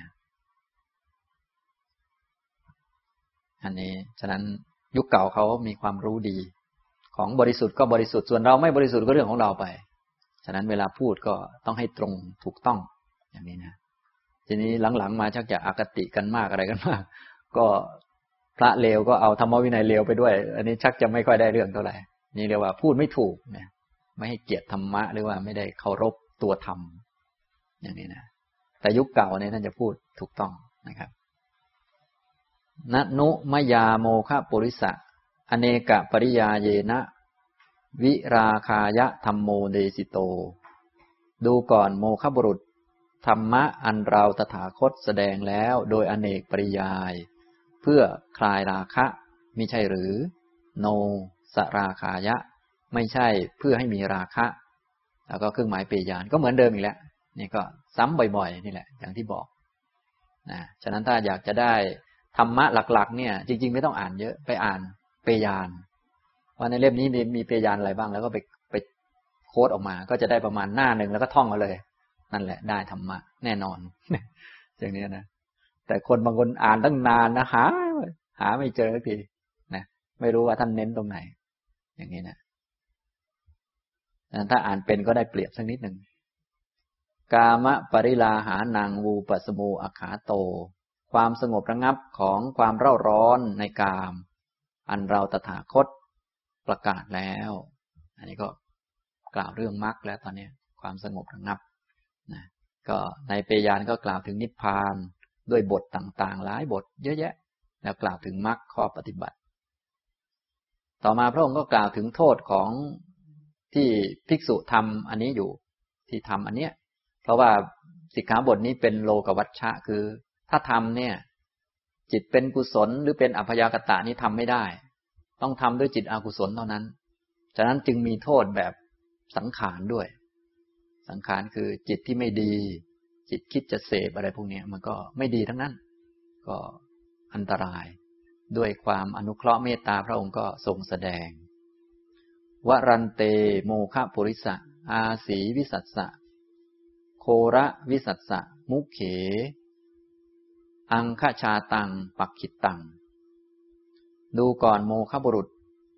อันนี้ฉะนั้นยุคเก่าเขามีความรู้ดีของบริสุทธิ์ก็บริสุทธิ์ส่วนเราไม่บริสุทธิ์ก็เรื่องของเราไปฉะนั้นเวลาพูดก็ต้องให้ตรงถูกต้องอย่างนี้นะทีนี้หลังๆมาชักจะอคติกันมากอะไรกันมากก็พระเลวก็เอาธรรมวินัยเลวไปด้วยอันนี้ชักจะไม่ค่อยได้เรื่องเท่าไหร่นี่เรียกว่าพูดไม่ถูกนะไม่ให้เกียรติธรรมะหรือว่าไม่ได้เคารพตัวธรรมอย่างนี้นะแต่ยุคเก่าเนี่ยท่านจะพูดถูกต้องนะครับนนุมยาโมฆะปุริสะอเนกปริยาเยนะวิราคายะธัมโมเดสิโตดูก่อนโมฆะบุรุษธรรมะอันเราตถาคตแสดงแล้วโดยอเนกปริยายเพื่อคลายราคะมิใช่หรือโนสราคายะไม่ใช่เพื่อให้มีราคะแล้วก็เครื่องหมายเปยานก็เหมือนเดิมอีกแล้วนี่ก็ซ้ำบ่อยๆนี่แหละอย่างที่บอกนะฉะนั้นถ้าอยากจะได้ธรรมะหลักๆเนี่ยจริงๆไม่ต้องอ่านเยอะไปอ่านเปยานว่าในเล่มนี้มีเปยานอะไรบ้างแล้วก็ไปโค้ดออกมาก็จะได้ประมาณหน้าหนึ่งแล้วก็ท่องมาเลยนั่นแหละได้ธรรมะแน่นอนอย่างนี้นะแต่คนบางคนอ่านตั้งนานนะหาไม่เจอสักทีนะไม่รู้ว่าท่านเน้นตรงไหนอย่างนี้นะถ้าอ่านเป็นก็ได้เปรียบสักนิดหนึ่งกามปริลาหานังวูปัสโมอขาโตความสงบระงับของความเร่าร้อนในกามอันเราตถาคตประกาศแล้วอันนี้ก็กล่าวเรื่องมรรคแล้วตอนนี้ความสงบระงับนะก็ในเปยานก็กล่าวถึงนิพพานด้วยบทต่างๆหลายบทเยอะแยะแล้วกล่าวถึงมรรคข้อปฏิบัติต่อมาพระองค์ก็กล่าวถึงโทษของที่ภิกษุทำอันนี้อยู่ที่ทำอันเนี้ยเพราะว่าสิกขาบทนี้เป็นโลกวัชชะคือถ้าทำเนี่ยจิตเป็นกุศลหรือเป็นอัพยากตะนี้ทำไม่ได้ต้องทำด้วยจิตอกุศลเท่านั้นฉะนั้นจึงมีโทษแบบสังขารด้วยสังขารคือจิตที่ไม่ดีจิตคิดจะเสพอะไรพวกนี้มันก็ไม่ดีทั้งนั้นก็อันตรายด้วยความอนุเคราะห์เมตตาพระองค์ก็ทรงแสดงวรันเตโมฆะปุริสะอาสีวิสัสสะโคระวิสัสสะมุขเขอังคชาตังปักขิตังดูก่อนโมฆะบุรุษ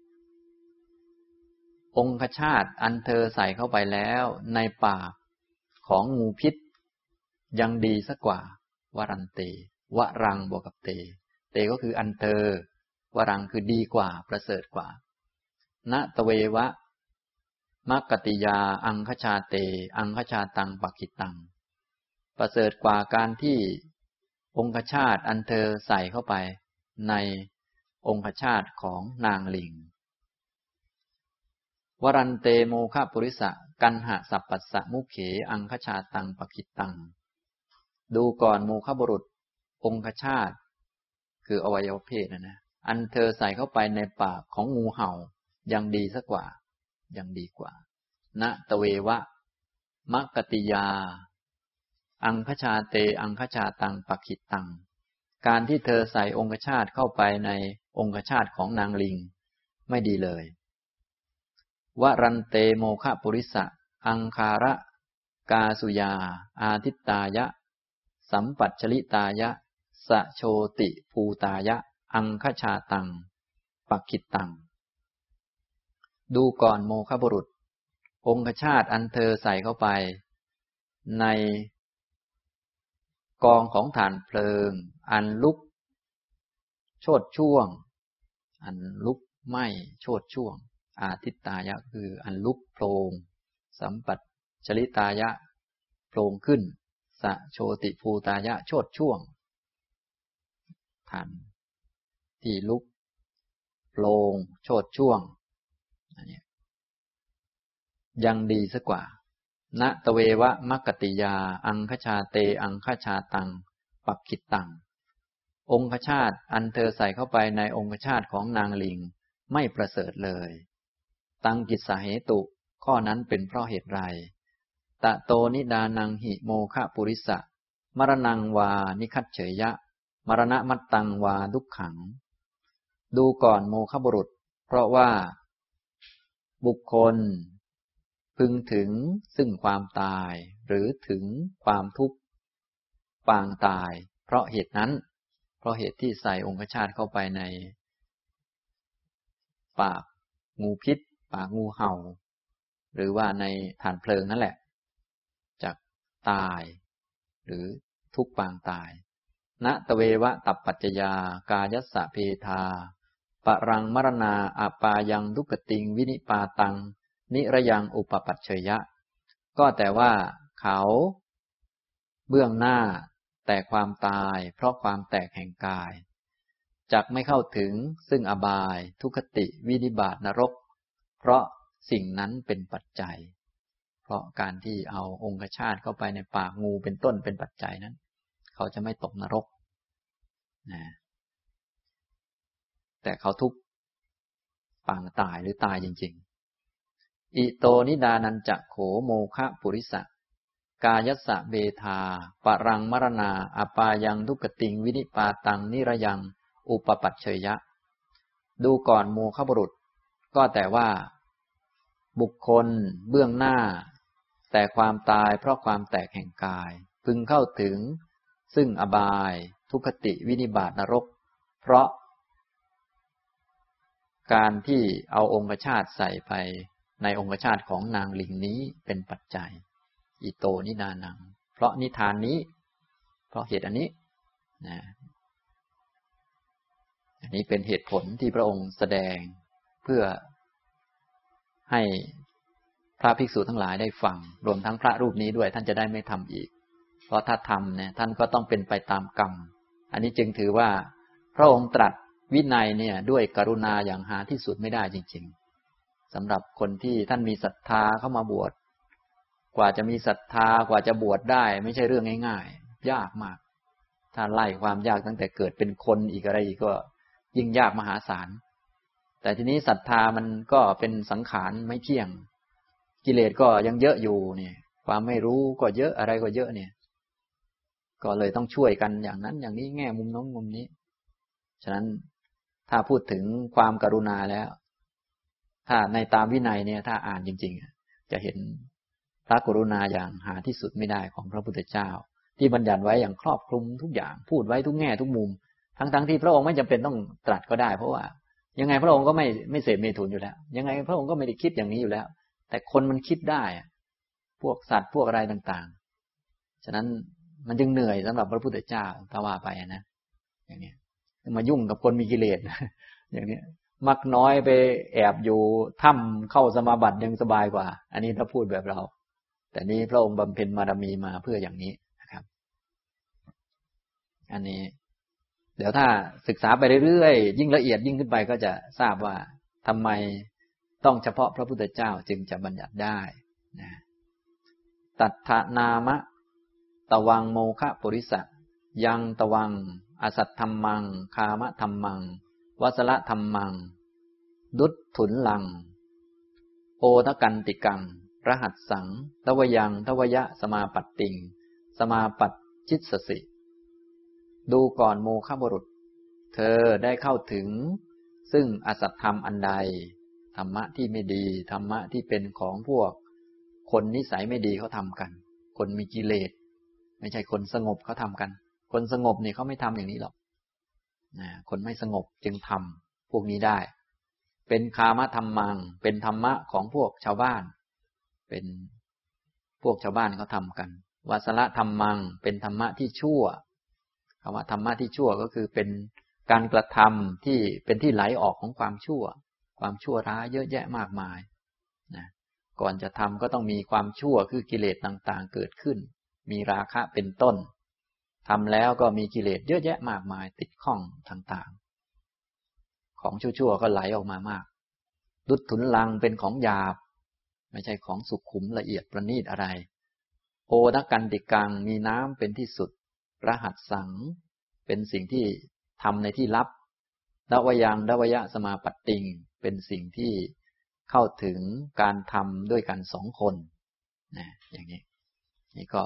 องคชาตอันเธอใส่เข้าไปแล้วในปากของงูพิษยังดีสักกว่าวรันเตวรังบวกกับเตก็คืออันเธอวรังคือดีกว่าประเสริฐกว่าณตเววะมักกติยาอังคชาเตอังคชาตังปักขิตังประเสริฐกว่าการที่องคชาตอันเธอใส่เข้าไปในองคชาตของนางลิงวรันเตโมฆะปุริสะกันหะสัพปัสสะมุขเขอังคชาตังปักขิตังดูก่อนโมฆะบุรุษองคชาตคืออวัยวะเพศนะอันเธอใส่เข้าไปในปากของงูเห่ายังดีสักกว่ายังดีกว่าณตเววะมักกติยาอังคชาเตอังคชาตังปักขิตังการที่เธอใส่องคชาตเข้าไปในองคชาตของนางลิงไม่ดีเลยวรันเตโมฆะปุริสะอังคาระกาสุยาอาทิตตายะสัมปัจฉลิตายะสะโชติภูตายะอังคชาตังปักขิตังดูก่อนโมฆะบุรุษองคชาตอันเธอใส่เข้าไปในกองของถ่านเพลิงอันลุกโชติช่วงอันลุกไหม้โชติช่วงอาทิตตายะคืออันลุกโพลงสัมปัจฉลิตายะโพลงขึ้นสะโชติภูตายะโชติช่วงถ่านที่ลุกโพลงโชติช่วงอันนี้ยังดีสักกว่าณตเววะมักกติยาอังคชาเตอังคชาตังปักขิตังองคชาตอันเธอใส่เข้าไปในองคชาตของนางลิงไม่ประเสริฐเลยตังกิสสาเหตุข้อนั้นเป็นเพราะเหตุไรตะโตนิดานังหิโมฆะปุริสะมรณังวานิคัจเฉยะมรณะมัตตังวาทุกขังดูก่อนโมฆะบุรุษเพราะว่าบุคคลพึงถึงซึ่งความตายหรือถึงความทุกข์ปางตายเพราะเหตุนั้นเพราะเหตุที่ใส่องคชาตเข้าไปในปากงูพิษปากงูเห่าหรือว่าในถ่านเพลิงนั่นแหละจากตายหรือทุกปางตายณตเววะตัปปัจจยากายัสสะเพทาปรังมรณาอาปายังทุกขติงวินิปาตังนิระยังอุปปัชเชยะก็แต่ว่าเขาเบื้องหน้าแต่ความตายเพราะความแตกแห่งกายจักไม่เข้าถึงซึ่งอบายทุกขติวินิบาตนรกเพราะสิ่งนั้นเป็นปัจจัยเพราะการที่เอาองคชาตเข้าไปในปากงูเป็นต้นเป็นปัจจัยนั้นเขาจะไม่ตกนรกนะแต่เขาทุกข์ปางตายหรือตายจริงๆอิโตนิดานันจะโขโมคะปุริสะกายัสสะเบธาปรังมรณาอปายังทุกขติงวินิปาตังนิระยังอุปปัชเชยะดูก่อนโมฆะบุรุษก็แต่ว่าบุคคลเบื้องหน้าแต่ความตายเพราะความแตกแห่งกายพึงเข้าถึงซึ่งอบายทุกขติวินิบาตนรกเพราะการที่เอาองคชาตใส่ไปในองคชาตของนางลิงนี้เป็นปัจจัยอิโตนิดานังเพราะนิทานนี้เพราะเหตุอันนี้นะอันนี้เป็นเหตุผลที่พระองค์แสดงเพื่อให้พระภิกษุทั้งหลายได้ฟังรวมทั้งพระรูปนี้ด้วยท่านจะได้ไม่ทำอีกเพราะถ้าทำเนี่ยท่านก็ต้องเป็นไปตามกรรมอันนี้จึงถือว่าพระองค์ตรัสวินัยเนี่ยด้วยกรุณาอย่างหาที่สุดไม่ได้จริงๆสำหรับคนที่ท่านมีศรัทธาเข้ามาบวชกว่าจะมีศรัทธากว่าจะบวชได้ไม่ใช่เรื่องง่ายๆยากมากถ้าไล่ความยากตั้งแต่เกิดเป็นคนอีกอะไรอีกก็ยิ่งยากมหาศาลแต่ทีนี้ศรัทธามันก็เป็นสังขารไม่เที่ยงกิเลสก็ยังเยอะอยู่เนี่ยความไม่รู้ก็เยอะอะไรก็เยอะเนี่ยก็เลยต้องช่วยกันอย่างนั้นอย่างนี้แง่มุมโน้นมุมนี้ฉะนั้นถ้าพูดถึงความกรุณาแล้วถ้าในตามวินัยเนี่ยถ้าอ่านจริงๆจะเห็นพระกรุณาอย่างหาที่สุดไม่ได้ของพระพุทธเจ้าที่บัญญัติไว้อย่างครอบคลุมทุกอย่างพูดไว้ทุกแง่ทุกมุมทั้งที่พระองค์ไม่จำเป็นต้องตรัสก็ได้เพราะว่ายังไงพระองค์ก็ไม่เสพเมถุนอยู่แล้วยังไงพระองค์ก็ไม่ได้คิดอย่างนี้อยู่แล้วแต่คนมันคิดได้พวกสัตว์พวกอะไรต่างๆฉะนั้นมันจึงเหนื่อยสำหรับพระพุทธเจ้าถ้าว่าไปนะอย่างนี้มายุ่งกับคนมีกิเลสอย่างนี้มักน้อยไปแอบอยู่ถ้ำเข้าสมาบัติยังสบายกว่าอันนี้ถ้าพูดแบบเราแต่นี้พระองค์บำเพ็ญบารมีมาเพื่ออย่างนี้นะครับอันนี้เดี๋ยวถ้าศึกษาไปเรื่อยๆยิ่งละเอียดยิ่งขึ้นไปก็จะทราบว่าทำไมต้องเฉพาะพระพุทธเจ้าจึงจะบัญญัติได้นะตัทธนามะตวังโมคะปุริสะยังตวังอสัตธัมมังคามะธัมมังวัสละธัมมังดุจถุนลังโอทกันติกังรหัสสังทวยังทวยะสมาปัตติงสมาปัตจิตสสิดูก่อนโมฆะบุรุษเธอได้เข้าถึงซึ่งอสัตธรรมอันใดธรรมะที่ไม่ดีธรรมะที่เป็นของพวกคนนิสัยไม่ดีเขาทำกันคนมีกิเลสไม่ใช่คนสงบเขาทำกันคนสงบเนี่ยเขาไม่ทำอย่างนี้หรอกคนไม่สงบจึงทำพวกนี้ได้เป็นคามธรรมังเป็นธรรมะของพวกชาวบ้านเป็นพวกชาวบ้านเขาทำกันวาสละธรรมังเป็นธรรมะที่ชั่วคำว่าธรรมะที่ชั่วก็คือเป็นการกระทำที่เป็นที่ไหลออกของความชั่วความชั่วร้ายเยอะแยะมากมายนะก่อนจะทำก็ต้องมีความชั่วคือกิเลสต่างๆเกิดขึ้นมีราคะเป็นต้นทำแล้วก็มีกิเลสเยอะแยะมากมายติดข้องต่างๆของชั่วๆก็ไหลออกมามากดุจถุนลังเป็นของหยาบไม่ใช่ของสุขุมละเอียดประณีตอะไรโอทกันติกังมีน้ำเป็นที่สุดรหัสสังเป็นสิ่งที่ทำในที่ลับดวยังดวยะสมาปัตติงเป็นสิ่งที่เข้าถึงการทำด้วยกันสองคนนะอย่างนี้นี่ก็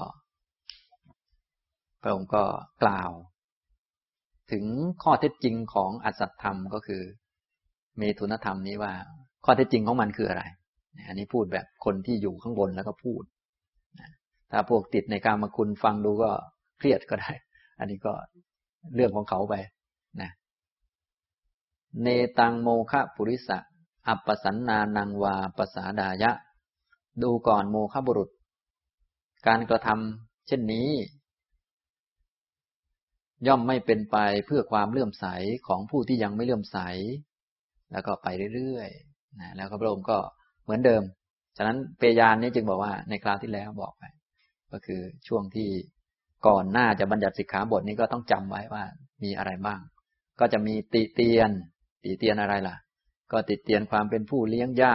พระองค์ก็กล่าวถึงข้อเท็จจริงของอสัตธรรมก็คือเมถุนธรรมนี้ว่าข้อเท็จจริงของมันคืออะไรอันนี้พูดแบบคนที่อยู่ข้างบนแล้วก็พูดถ้าพวกติดในกามคุณฟังดูก็เครียดก็ได้อันนี้ก็เรื่องของเขาไปนะเนตังโมคะปุริสะอัปปสันนานังวาปสาดายะดูก่อนโมฆะบุรุษการกระทำเช่นนี้ย่อมไม่เป็นไปเพื่อความเลื่อมใสของผู้ที่ยังไม่เลื่อมใสแล้วก็ไปเรื่อยๆนะแล้วพระองค์ก็เหมือนเดิมฉะนั้นเปยานนี้จึงบอกว่าในคราวที่แล้วบอกไปก็คือช่วงที่ก่อนหน้าจะบัญญัติสิกขาบทนี้ก็ต้องจำไว้ว่ามีอะไรบ้างก็จะมีติเตียนอะไรล่ะก็ติเตียนความเป็นผู้เลี้ยงยาก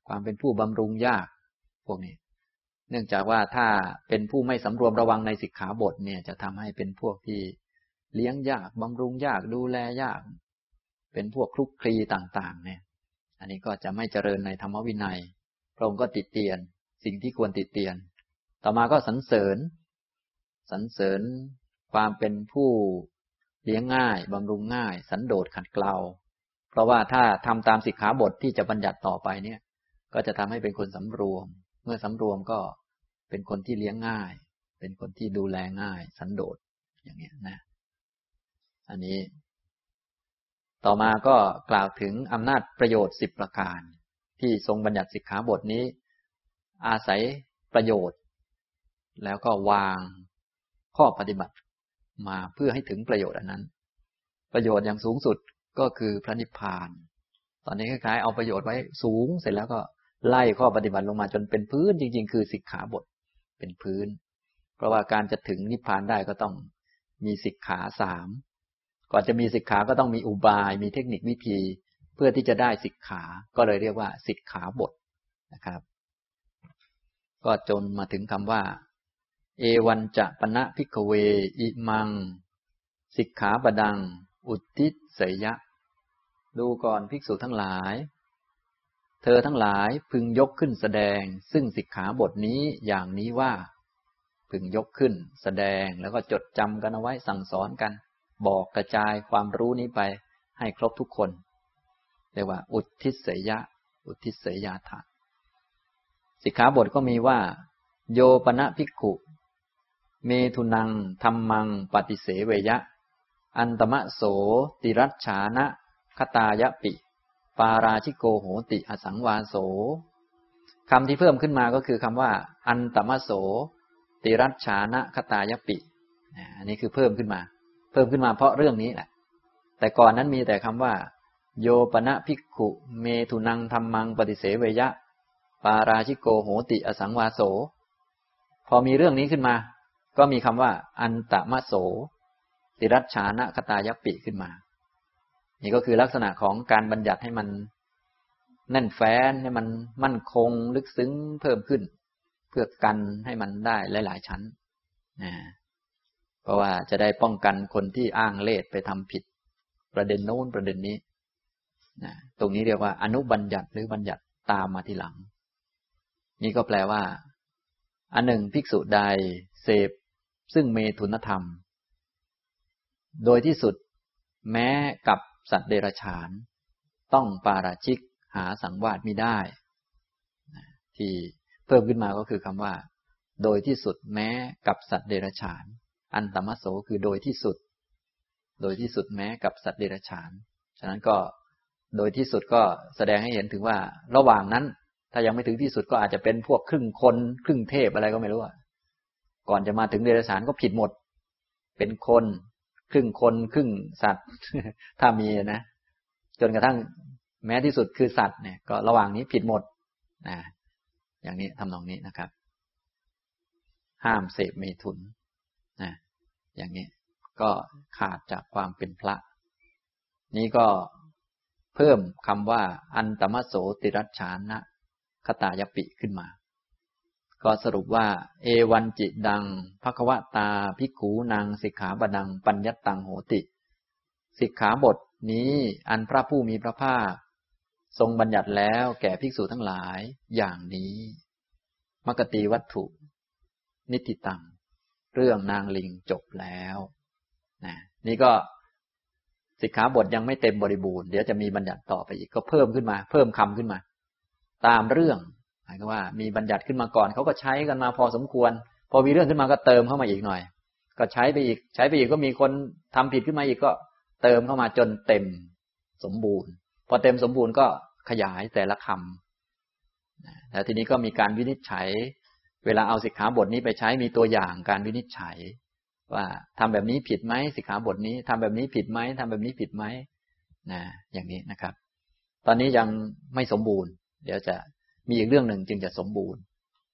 ความเป็นผู้บำรุงยากพวกนี้เนื่องจากว่าถ้าเป็นผู้ไม่สำรวมระวังในสิกขาบทเนี่ยจะทำให้เป็นพวกที่เลี้ยงยากบำรุงยากดูแลยากเป็นพวกคลุกคลีต่างๆเนี่ยอันนี้ก็จะไม่เจริญในธรรมวินัยพระองค์ก็ติเตียนสิ่งที่ควรติเตียนต่อมาก็สรรเสริญความเป็นผู้เลี้ยงง่ายบำรุงง่ายสันโดษขัดเกลาเพราะว่าถ้าทำตามสิกขาบทที่จะบัญญัติต่อไปเนี่ยก็จะทำให้เป็นคนสำรวมเมื่อสำรวมก็เป็นคนที่เลี้ยงง่ายเป็นคนที่ดูแลง่ายสันโดษอย่างนี้นะอันนี้ต่อมาก็กล่าวถึงอำนาจประโยชน์10ประการที่ทรงบัญญัติสิกขาบทนี้อาศัยประโยชน์แล้วก็วางข้อปฏิบัติมาเพื่อให้ถึงประโยชน์อันนั้นประโยชน์อย่างสูงสุดก็คือพระนิพพานตอนนี้คล้ายๆเอาประโยชน์ไว้สูงเสร็จแล้วก็ไล่ข้อปฏิบัติลงมาจนเป็นพื้นจริงๆคือสิกขาบทเป็นพื้นเพราะว่าการจะถึงนิพพานได้ก็ต้องมีสิกขา3ก่อนจะมีสิกขาก็ต้องมีอุบายมีเทคนิควิธีเพื่อที่จะได้สิกขาก็เลยเรียกว่าสิกขาบทนะครับก็จนมาถึงคำว่าเอวันจะปณะภิกขเวอิมังสิกขาบดังอุทิศเสยะดูก่อนภิกษุทั้งหลายเธอทั้งหลายพึงยกขึ้นแสดงซึ่งสิกขาบทนี้อย่างนี้ว่าพึงยกขึ้นแสดงแล้วก็จดจำกันเอาไว้สั่งสอนกันบอกกระจายความรู้นี้ไปให้ครบทุกคนเรียกว่าอุทิศเสยะอุทิศเสยาถะสิกขาบทก็มีว่าโยปณะภิกขุเมธุนังธัมมังปฏิเสเวยะอันตมะโสติรัชฉานะคตายะปิปาราชิโกโหติอสังวาโสคำที่เพิ่มขึ้นมาก็คือคำว่าอันตมะโสติรัชฉานะคตายะปิอันนี้คือเพิ่มขึ้นมาเพราะเรื่องนี้แหละแต่ก่อนนั้นมีแต่คำว่าโยปณะภิกขุเมธุนังธัมมังปฏิเสเวยะปาราชิโกโหติอสังวาโสพอมีเรื่องนี้ขึ้นมาก็มีคำว่าอันตมะโสติรัชฉานะคตายะปิขึ้นมานี่ก็คือลักษณะของการบัญญัติให้มันแน่นแฟ้นให้มันมั่นคงลึกซึ้งเพิ่มขึ้นเพื่อกันให้มันได้หลายๆชั้นเพราะว่าจะได้ป้องกันคนที่อ้างเลสไปทำผิดประเด็นโน้นประเด็นนี้ตรงนี้เรียกว่าอนุบัญญัติหรือบัญญัติตามมาทีหลังนี่ก็แปลว่าอันหนึ่งภิกษุใดเสพซึ่งเมถุนธรรมโดยที่สุดแม้กับสัตว์เดรัจฉานต้องปาราชิกหาสังวาสมิได้ที่เพิ่มขึ้นมาก็คือคำว่าโดยที่สุดแม้กับสัตว์เดรัจฉานอันตมะโสคือโดยที่สุดแม้กับสัตว์เดรัจฉานฉะนั้นก็โดยที่สุดก็แสดงให้เห็นถึงว่าระหว่างนั้นถ้ายังไม่ถึงที่สุดก็อาจจะเป็นพวกครึ่งคนครึ่งเทพอะไรก็ไม่รู้ก่อนจะมาถึงเดรัจฉานก็ผิดหมดเป็นคนครึ่งคนครึ่งสัตว์ ถ้ามีนะจนกระทั่งแม้ที่สุดคือสัตว์เนี่ยก็ระหว่างนี้ผิดหมดอย่างนี้ทำนองนี้นะครับห้ามเสพเมถุนอย่างนี้ก็ขาดจากความเป็นพระนี้ก็เพิ่มคำว่าอันตมะโสติรัชฉานะคตายปิขึ้นมาก็สรุปว่าเอวันจิดังภควตาภิกขุนางสิกขาบดังปัญญัตตังโหติสิกขาบทนี้อันพระผู้มีพระภาคทรงบัญญัติแล้วแก่ภิกษุทั้งหลายอย่างนี้มกติวัตถุนิติตังเรื่องนางลิงจบแล้วนี่ก็สิกขาบทยังไม่เต็มบริบูรณ์เดี๋ยวจะมีบัญญัติต่อไปอีกก็เพิ่มขึ้นมาเพิ่มคำขึ้นมาตามเรื่องหมายความว่ามีบัญญัติขึ้นมาก่อนเขาก็ใช้กันมาพอสมควรพอมีเรื่องขึ้นมาก็เติมเข้ามาอีกหน่อยก็ใช้ไปอีกก็มีคนทำผิดขึ้นมาอีกก็เติมเข้ามาจนเต็มสมบูรณ์พอเต็มสมบูรณ์ก็ขยายแต่ละคำแล้วทีนี้ก็มีการวินิจฉัยเวลาเอาสิกขาบทนี้ไปใช้มีตัวอย่างการวินิจฉัยว่าทำแบบนี้ผิดไหมสิกขาบทนี้ทำแบบนี้ผิดไหมทำแบบนี้ผิดไหมอย่างนี้นะครับตอนนี้ยังไม่สมบูรณ์เดี๋ยวจะมีอีกเรื่องหนึ่งจึงจะสมบูรณ์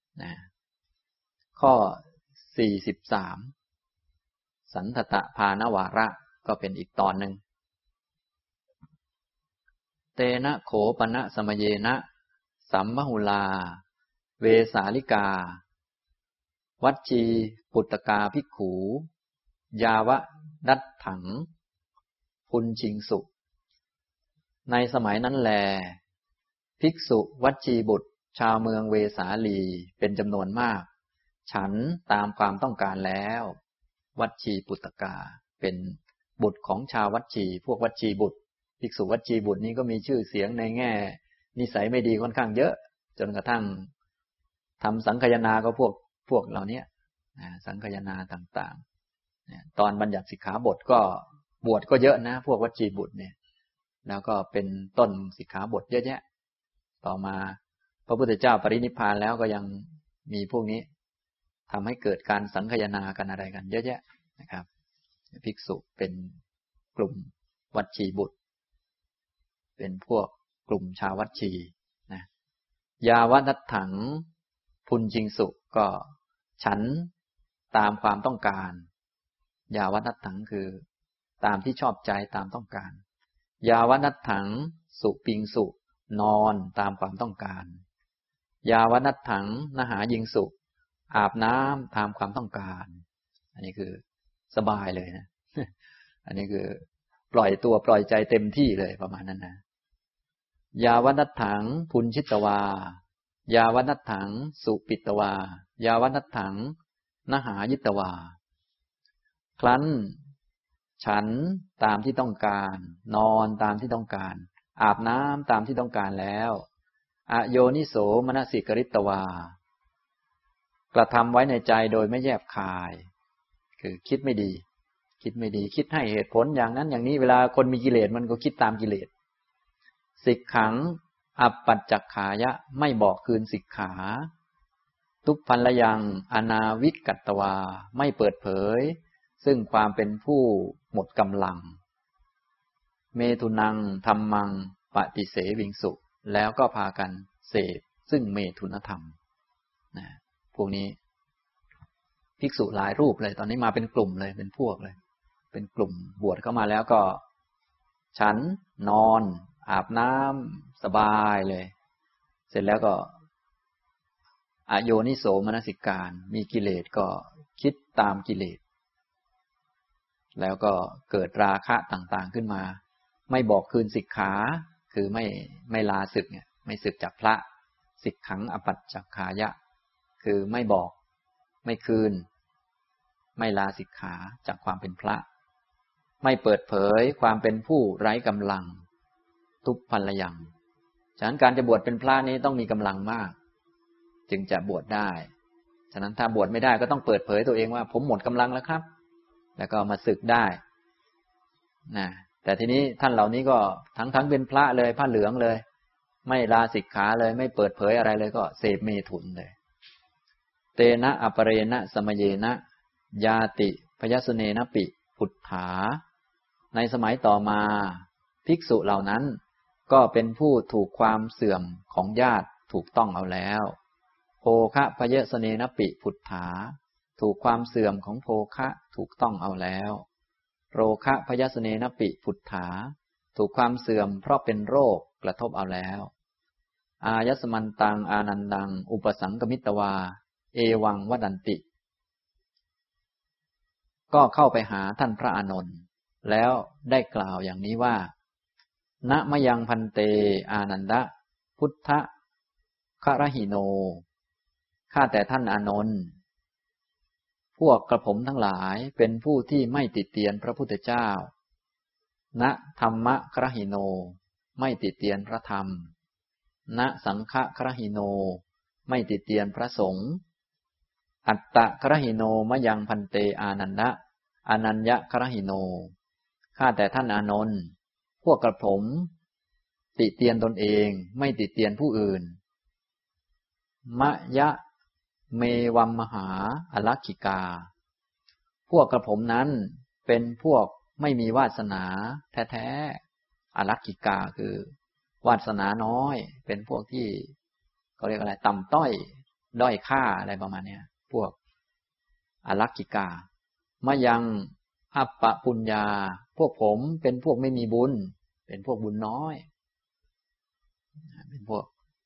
ข้อ43สันทตภานวาระก็เป็นอีกตอนหนึ่งเตนะโขปนะสมเยนะสัมมหุลาเวสาลิกาวัชชีปุตตกาภิกขุยาวดัตถังพุนชิงสุในสมัยนั้นแลภิกษุวัชชีบุตรชาวเมืองเวสาลีเป็นจำนวนมากฉันตามความต้องการแล้ววัชชีปุตตกาเป็นบุตรของชาววัชชีพวกวัชชีบุตรภิกษุวัชชีบุตรนี้ก็มีชื่อเสียงในแง่นิสัยไม่ดีค่อนข้างเยอะจนกระทั่งทำสังคายนาก็พวกเหล่านี้สังคายนาต่างๆตอนบัญญัติสิกขาบทก็บวชก็เยอะนะพวกวัชชีบุตรเนี่ยแล้วก็เป็นต้นสิกขาบทเยอะแยะต่อมาพระพุทธเจ้าปรินิพพานแล้วก็ยังมีพวกนี้ทำให้เกิดการสังคายนากันอะไรกันเยอะแยะนะครับภิกษุเป็นกลุ่มวัชชีบุตรเป็นพวกกลุ่มชาววัชชีนะยาวันัตถังพุนจิงสุก็ฉันตามความต้องการยาวันัตถังคือตามที่ชอบใจตามต้องการยาวันัตถังสุปิงสุนอนตามความต้องการยาวันัตถังนหายิงสุอาบน้ำตามความต้องการอันนี้คือสบายเลยนะอันนี้คือปล่อยตัวปล่อยใจเต็มที่เลยประมาณนั้นนะยาวันัตถังพุนชิตวายาวันัตถังสุปิตวายาวันัตถังนหายิตวาครั้นฉันตามที่ต้องการนอนตามที่ต้องการอาบน้ำตามที่ต้องการแล้วอโยนิโสมนสิกริตวากระทำไว้ในใจโดยไม่แยบคายคือคิดไม่ดีคิดให้เหตุผลอย่างนั้นอย่างนี้เวลาคนมีกิเลสมันก็คิดตามกิเลสสิกขังอัปปัจจักขายะไม่บอกคืนสิกขาทุพพันละยังอนาวิกัตตวาไม่เปิดเผยซึ่งความเป็นผู้หมดกำลังเมทุนังธัมมังปฏิเสวิงสุแล้วก็พากันเสพซึ่งเมถุนธรรมนะพวกนี้ภิกษุหลายรูปเลยตอนนี้มาเป็นกลุ่มเลยเป็นพวกเลยเป็นกลุ่มบวชเข้ามาแล้วก็ฉันนอนอาบน้ำสบายเลยเสร็จแล้วก็อโยนิโสมนสิการมีกิเลสก็คิดตามกิเลสแล้วก็เกิดราคะต่างๆขึ้นมาไม่บอกคืนสิกขาคือไม่ลาศึกเนี่ยไม่ศึกจากพระสิกขังอปัจจักขายะคือไม่บอกไม่คืนไม่ลาสิกขาจากความเป็นพระไม่เปิดเผยความเป็นผู้ไร้กำลังทุพพันละยังฉะนั้นการจะบวชเป็นพระนี้ต้องมีกำลังมากจึงจะบวชได้ฉะนั้นถ้าบวชไม่ได้ก็ต้องเปิดเผยตัวเองว่าผมหมดกำลังแล้วครับแล้วก็มาศึกได้นะแต่ทีนี้ท่านเหล่านี้ก็ทั้งเป็นพระเลยผ้าเหลืองเลยไม่ลาสิกขาเลยไม่เปิดเผยอะไรเลยก็เสพเมถุนเลยเตนะอปเรนะสมเยนะยาติพยสุเนนะปิพุทธาในสมัยต่อมาภิกษุเหล่านั้นก็เป็นผู้ถูกความเสื่อมของญาติถูกต้องเอาแล้วโภคะพยสเนนะปิพุทธาถูกความเสื่อมของโภคะถูกต้องเอาแล้วโรคะพยสเนนะปิพุทธาถูกความเสื่อมเพราะเป็นโรคกระทบเอาแล้วอายสมันตังอานันดังอุปสังกมิตวาเอวังวดันติก็เข้าไปหาท่านพระอานนท์แล้วได้กล่าวอย่างนี้ว่านะมยังพันเตอานันดะพุทธครหิโนข้าแต่ท่านอานนท์พวกกระผมทั้งหลายเป็นผู้ที่ไม่ติเตียนพระพุทธเจ้านะธรรมครหิโนไม่ติเตียนพระธรรมนะสังฆครหิโนไม่ติเตียนพระสงฆ์อัตตะครหิโนมะยังพันเตอานันดะอนัญญครหิโนข้าแต่ท่านอานนท์พวกกระผมติเตียนตนเองไม่ติเตียนผู้อื่นมะยะเมวัมมหาอลักขิกาพวกกระผมนั้นเป็นพวกไม่มีวาสนาแท้ๆอลักขิกาคือวาสนาน้อยเป็นพวกที่เขาเรียกอะไรต่ำต้อยด้อยค่าอะไรประมาณนี้พวกอลักขิกามะยังอัปปะปุญญาพวกผมเป็นพวกไม่มีบุญเป็นพวกบุญน้อยเป็นพวกคื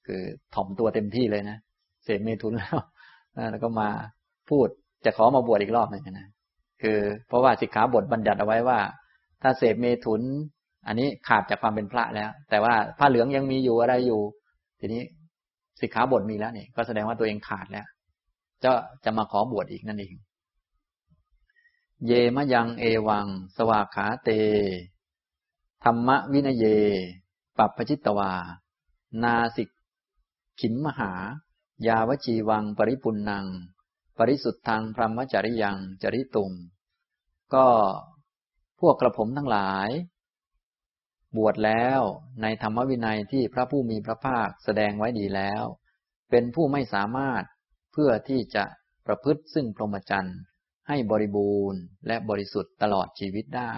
คือถ่อมตัวเต็มที่เลยนะเสพเมถุนแล้วก็มาพูดจะขอมาบวชอีกรอบหนึ่งนะคือเพราะว่าสิกขาบทบัญญัติเอาไว้ว่าถ้าเสพเมถุนอันนี้ขาดจากความเป็นพระแล้วแต่ว่าผ้าเหลืองยังมีอยู่อะไรอยู่ทีนี้สิกขาบทมีแล้วนี่ก็แสดงว่าตัวเองขาดแล้วจะมาขอบวชอีกนั่นเองเยมะยังเอวังสวากขาเตธรรมวินัยเยปัปปจิตตวานาสิกขิมมหายาวจีวังปริปุณนังปริสุทธังพรหมจริยังจริตุงก็พวกกระผมทั้งหลายบวชแล้วในธรรมวินัยที่พระผู้มีพระภาคแสดงไว้ดีแล้วเป็นผู้ไม่สามารถเพื่อที่จะประพฤติซึ่งพรหมจรรย์ให้บริบูรณ์และบริสุทธิ์ตลอดชีวิตได้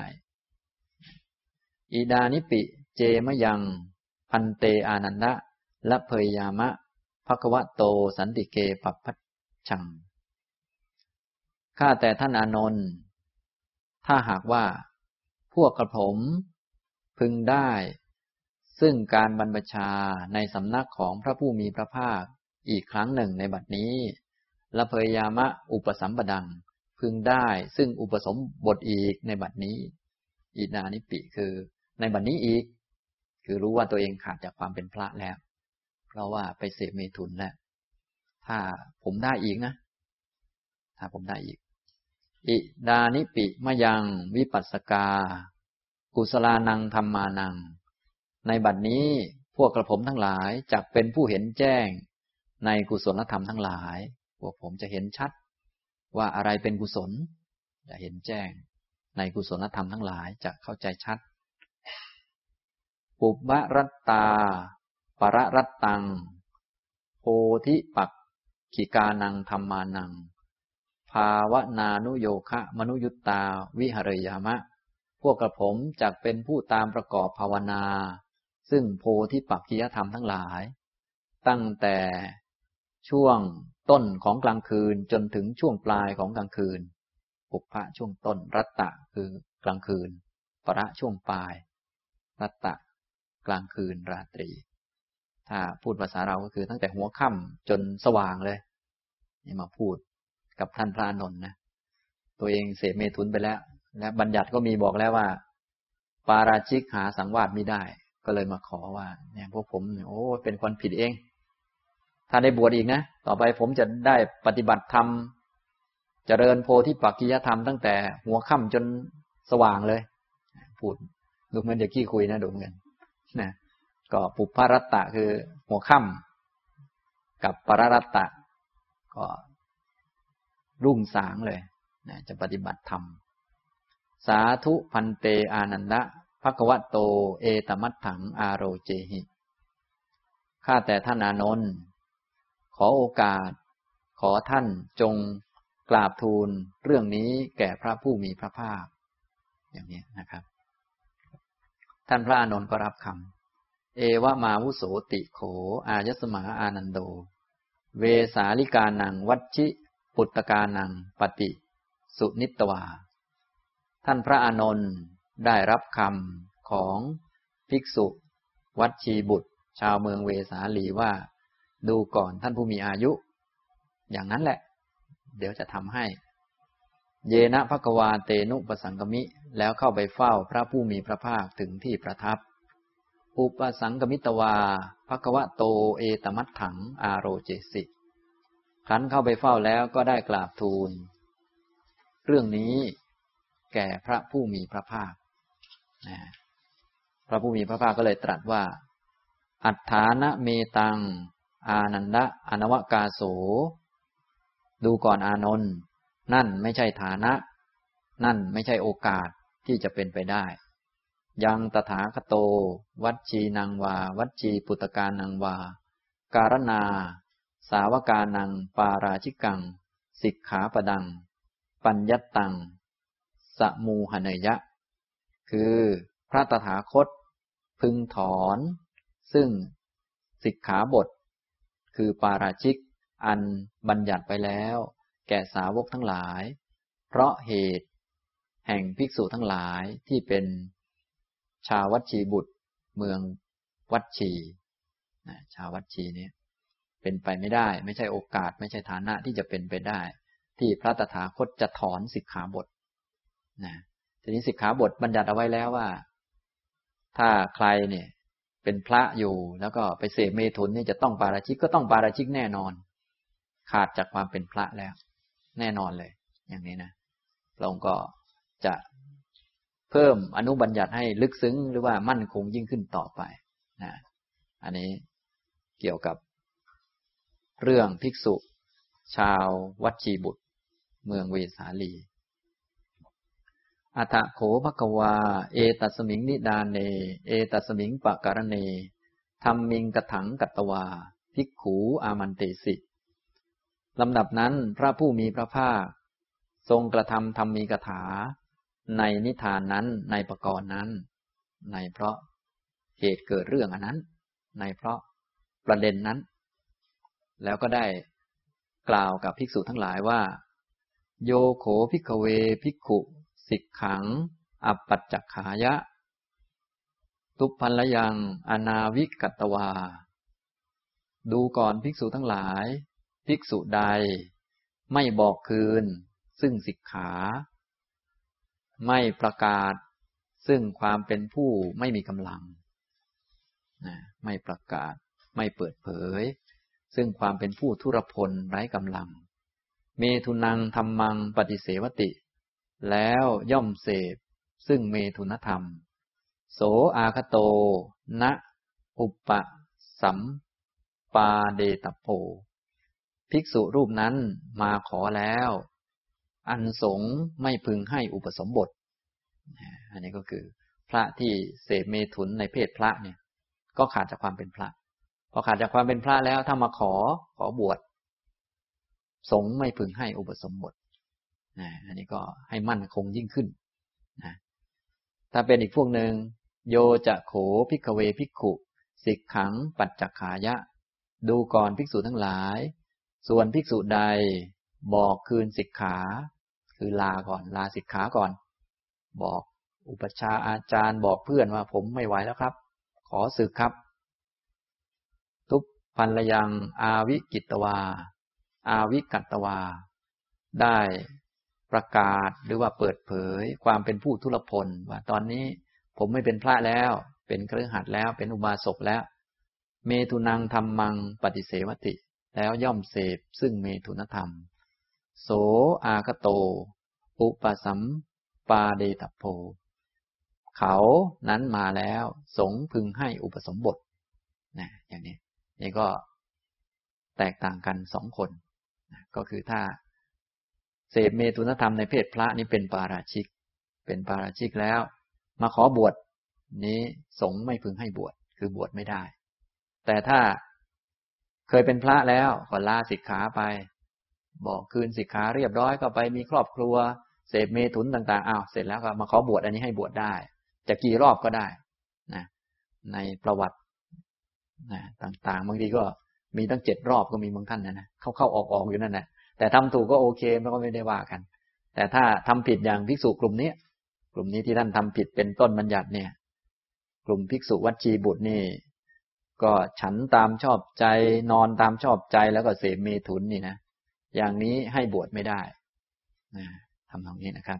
อิดานิปิเจมะยังพันเตอานันทะละเพยยามะภควโตสันติเกปัปพัชชังข้าแต่ท่านอานนท์ถ้าหากว่าพวกกระผมพึงได้ซึ่งการบรรพชาในสำนักของพระผู้มีพระภาคอีกครั้งหนึ่งในบัดนี้ละเพยยามะอุปสัมปดังพึงได้ซึ่งอุปสมบทอีกในบัดนี้อินานิปิคือในบัดนี้อีกคือรู้ว่าตัวเองขาดจากความเป็นพระแล้วเพราะว่าไปเสพเมถุนแล้วถ้าผมได้อีกนะถ้าผมได้อีกอิดานิปิมะยังวิปัสสกากุศลานังธัมมานังในบัดนี้พวกกระผมทั้งหลายจักเป็นผู้เห็นแจ้งในกุศลธรรมทั้งหลายพวกผมจะเห็นชัดว่าอะไรเป็นกุศลจะเห็นแจ้งในกุศลธรรมทั้งหลายจะเข้าใจชัดปุบบรัตตาปรรัตตังโพธิปักขิกานังธัมมานังภาวนานุโยคะมนุยุตตาวิหเรยามะพวกกระผมจักเป็นผู้ตามประกอบภาวนาซึ่งโพธิปักขิยธรรมทั้งหลายตั้งแต่ช่วงต้นของกลางคืนจนถึงช่วงปลายของกลางคืนปุพพะช่วงต้นรัตตะคือกลางคืนปรช่วงปลายรัตตะกลางคืนราตรีถ้าพูดภาษาเราก็คือตั้งแต่หัวค่ำจนสว่างเลยนี่มาพูดกับท่านพระอานนท์นะตัวเองเสพเมถุนไปแล้วและบัญญัติก็มีบอกแล้วว่าปาราชิกหาสังวาสไม่ได้ก็เลยมาขอว่าเนี่ยพวกผมโอ้เป็นคนผิดเองถ้าได้บวชอีกนะต่อไปผมจะได้ปฏิบัติธรรมเจริญโพธิปักขิยธรรมตั้งแต่หัวค่ำจนสว่างเลยพูดดูเหมือนจะขี้คุยนะดูเหมือนนะก็ปุพพรัตตะคือหัวค่ำกับปรรัตตะก็รุ่งสางเลยนะจะปฏิบัติธรรมสาธุพันเตอานันทะภควโตเอตมัตถังอาโรเจหิข้าแต่ท่านอานนท์ขอโอกาสขอท่านจงกราบทูลเรื่องนี้แก่พระผู้มีพระภาคอย่างนี้นะครับท่านพระอานนท์ก็รับคำเอวะมาวุโสติโขอายสมาอานันโดเวสาลิกานังวัชชิปุตตกานังปฏิสุนิตวาท่านพระอานนท์ได้รับคำของภิกษุวัชชีบุตรชาวเมืองเวสาลีว่าดูก่อนท่านผู้มีอายุอย่างนั้นแหละเดี๋ยวจะทำให้เยนะภควาเตนุปสังกมิแล้วเข้าไปเฝ้าพระผู้มีพระภาคถึงที่ประทับอุปสังกมิตวาภควโตเอตมัตถังอาโรเจสิครั้นเข้าไปเฝ้าแล้วก็ได้กราบทูลเรื่องนี้แก่พระผู้มีพระภาคพระผู้มีพระภาคก็เลยตรัสว่าอัฏฐานะเมตังอานันดะอนวกาโสดูก่อนอานนท์นั่นไม่ใช่ฐานะนั่นไม่ใช่โอกาสที่จะเป็นไปได้ยังตถาคโตวัชชีนังวาวัชชีปุตตกานังวาการณาสาวกานังปาราชิกังสิกขาปดังปัญญัตตังสมูหเนยะคือพระตถาคตพึงถอนซึ่งสิกขาบทคือปาราชิกอันบัญญัติไปแล้วแก่สาวกทั้งหลายเพราะเหตุแห่งภิกษุทั้งหลายที่เป็นชาววัชชีบุตรเมืองวัชชีชาววัดชีนี้เป็นไปไม่ได้ไม่ใช่โอกาสไม่ใช่ฐานะที่จะเป็นไปได้ที่พระตถาคตจะถอนสิกขาบทนะทีนี้สิกขาบทบัญญัติเอาไว้แล้วว่าถ้าใครเนี่ยเป็นพระอยู่แล้วก็ไปเสพเมถุนนี่จะต้องปาราชิกก็ต้องปาราชิกแน่นอนขาดจากความเป็นพระแล้วแน่นอนเลยอย่างนี้นะพระองค์ก็จะเพิ่มอนุบัญญัติให้ลึกซึ้งหรือว่ามั่นคงยิ่งขึ้นต่อไปนะอันนี้เกี่ยวกับเรื่องภิกษุชาววัดชีบุตรเมืองเวสาลีอัฏฐโขภควาเอตัสมิงนิดาเนเอตัสมิงปะการเนธัมมิงกถังกัตตวาภิกขูอามันเตสิลำดับนั้นพระผู้มีพระภาคทรงกระทำธรรมีกถาในนิทานนั้นในปกรณ์นั้นในเพราะเหตุเกิดเรื่องอันนั้นในเพราะประเด็นนั้นแล้วก็ได้กล่าวกับภิกษุทั้งหลายว่าโยโขภิกขเวภิกขุสิกขังอัปปัจจขายะตุพันละยังอนาวิกัตตวาดูก่อนภิกษุทั้งหลายภิกษุใดไม่บอกคืนซึ่งสิกขาไม่ประกาศซึ่งความเป็นผู้ไม่มีกำลังไม่ประกาศไม่เปิดเผยซึ่งความเป็นผู้ทุรพลไร้กำลังเมถุนังธัมมังปฏิเสวติแล้วย่อมเสพซึ่งเมถุนธรรมโสอาคโตนะอุปสัมปาเดตโพภิกษุรูปนั้นมาขอแล้วอันสงฆ์ไม่พึงให้อุปสมบทอันนี้ก็คือพระที่เสพเมถุนในเพศพระเนี่ยก็ขาดจากความเป็นพระพอขาดจากความเป็นพระแล้วถ้ามาขอบวชสงฆ์ไม่พึงให้อุปสมบทอันนี้ก็ให้มั่นคงยิ่งขึ้นนะถ้าเป็นอีกพวกหนึ่งโยจะโขภิกขเวภิกขุสิกขังปัจจขายะดูก่อนภิกษุทั้งหลายส่วนภิกษุใดบอกคืนสิกขาคือลาก่อนลาสิกขาก่อนบอกอุปัชฌาย์อาจารย์บอกเพื่อนว่าผมไม่ไหวแล้วครับขอสึกครับทุพพันละยังอาวิกิตวาอาวิกัตตวาได้ประกาศหรือว่าเปิดเผยความเป็นผู้ทุรพลว่าตอนนี้ผมไม่เป็นพระแล้วเป็นคฤหัสถ์แล้วเป็นอุบาสกแล้วเมถุนังธัมมังปฏิเสวติแล้วย่อมเสพซึ่งเมถุนธรรมโสอาคโตอุปสัมปาเดตโพเขานั้นมาแล้วสงฆ์พึงให้อุปสมบทนะอย่างนี้นี่ก็แตกต่างกันสองคนนะก็คือถ้าเสพเมถุนธรรมในเพศพระนี่เป็นปาราชิกเป็นปาราชิกแล้วมาขอบวชนี้สงฆ์ไม่พึงให้บวชคือบวชไม่ได้แต่ถ้าเคยเป็นพระแล้วก็ลาสิกขาไปบอกคืนสิกขาเรียบร้อยก็ไปมีครอบครัวเสพเมถุนต่างๆเสร็จแล้วก็มาขอบวชอันนี้ให้บวชได้จะกี่รอบก็ได้นะในประวัตินะต่างๆบางทีก็มีตั้ง7 รอบก็มีบางท่านนะเข้าออกอยู่นั่นแหละแต่ทำถูกก็โอเคมันก็ไม่ได้ว่ากันแต่ถ้าทำผิดอย่างภิกษุกลุ่มนี้ที่ท่านทำผิดเป็นต้นบัญญัติเนี่ยกลุ่มภิกษุวัดชีบุตรนี่ก็ฉันตามชอบใจนอนตามชอบใจแล้วก็เสพเมถุนนี่นะอย่างนี้ให้บวชไม่ได้ทำตรงนี้นะครับ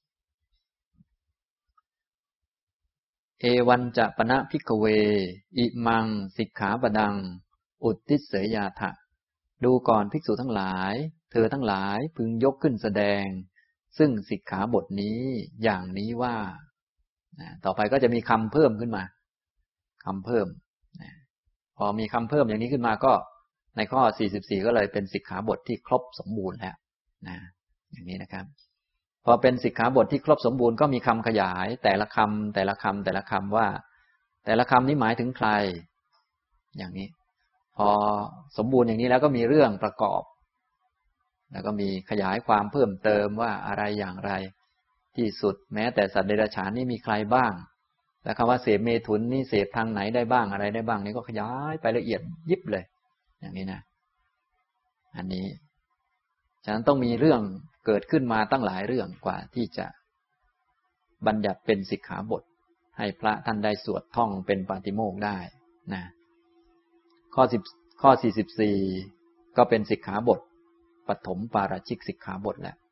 เอวันจะปณะภิกขเวอิมังสิกขาปดังอุตติเสยาทะดูก่อนภิกษุทั้งหลายเธอทั้งหลายพึงยกขึ้นแสดงซึ่งสิกขาบทนี้อย่างนี้ว่าต่อไปก็จะมีคำเพิ่มขึ้นมาคำเพิ่มพอมีคำเพิ่มอย่างนี้ขึ้นมาก็ในข้อ44ก็เลยเป็นสิกขาบทที่ครบสมบูรณ์แล้วอย่างนี้นะครับพอเป็นสิกขาบทที่ครบสมบูรณ์ก็มีคำขยายแต่ละคำว่าแต่ละคำนี้หมายถึงใครอย่างนี้พอสมบูรณ์อย่างนี้แล้วก็มีเรื่องประกอบแล้วก็มีขยายความเพิ่มเติมว่าอะไรอย่างไรที่สุดแม้แต่สัตว์เดรัจฉานนี่มีใครบ้างและคำว่าเสพเมถุนนี่เสพทางไหนได้บ้างอะไรได้บ้างนี่ก็ขยายไปละเอียดยิบเลยอย่างนี้นะอันนี้ฉะนั้นต้องมีเรื่องเกิดขึ้นมาตั้งหลายเรื่องกว่าที่จะบัญญัติเป็นสิกขาบทให้พระท่านได้สวดท่องเป็นปาติโมกข์ได้นะข้อ10ข้อ44ก็เป็นสิกขาบทปฐมปาราชิกสิกขาบทแล้ว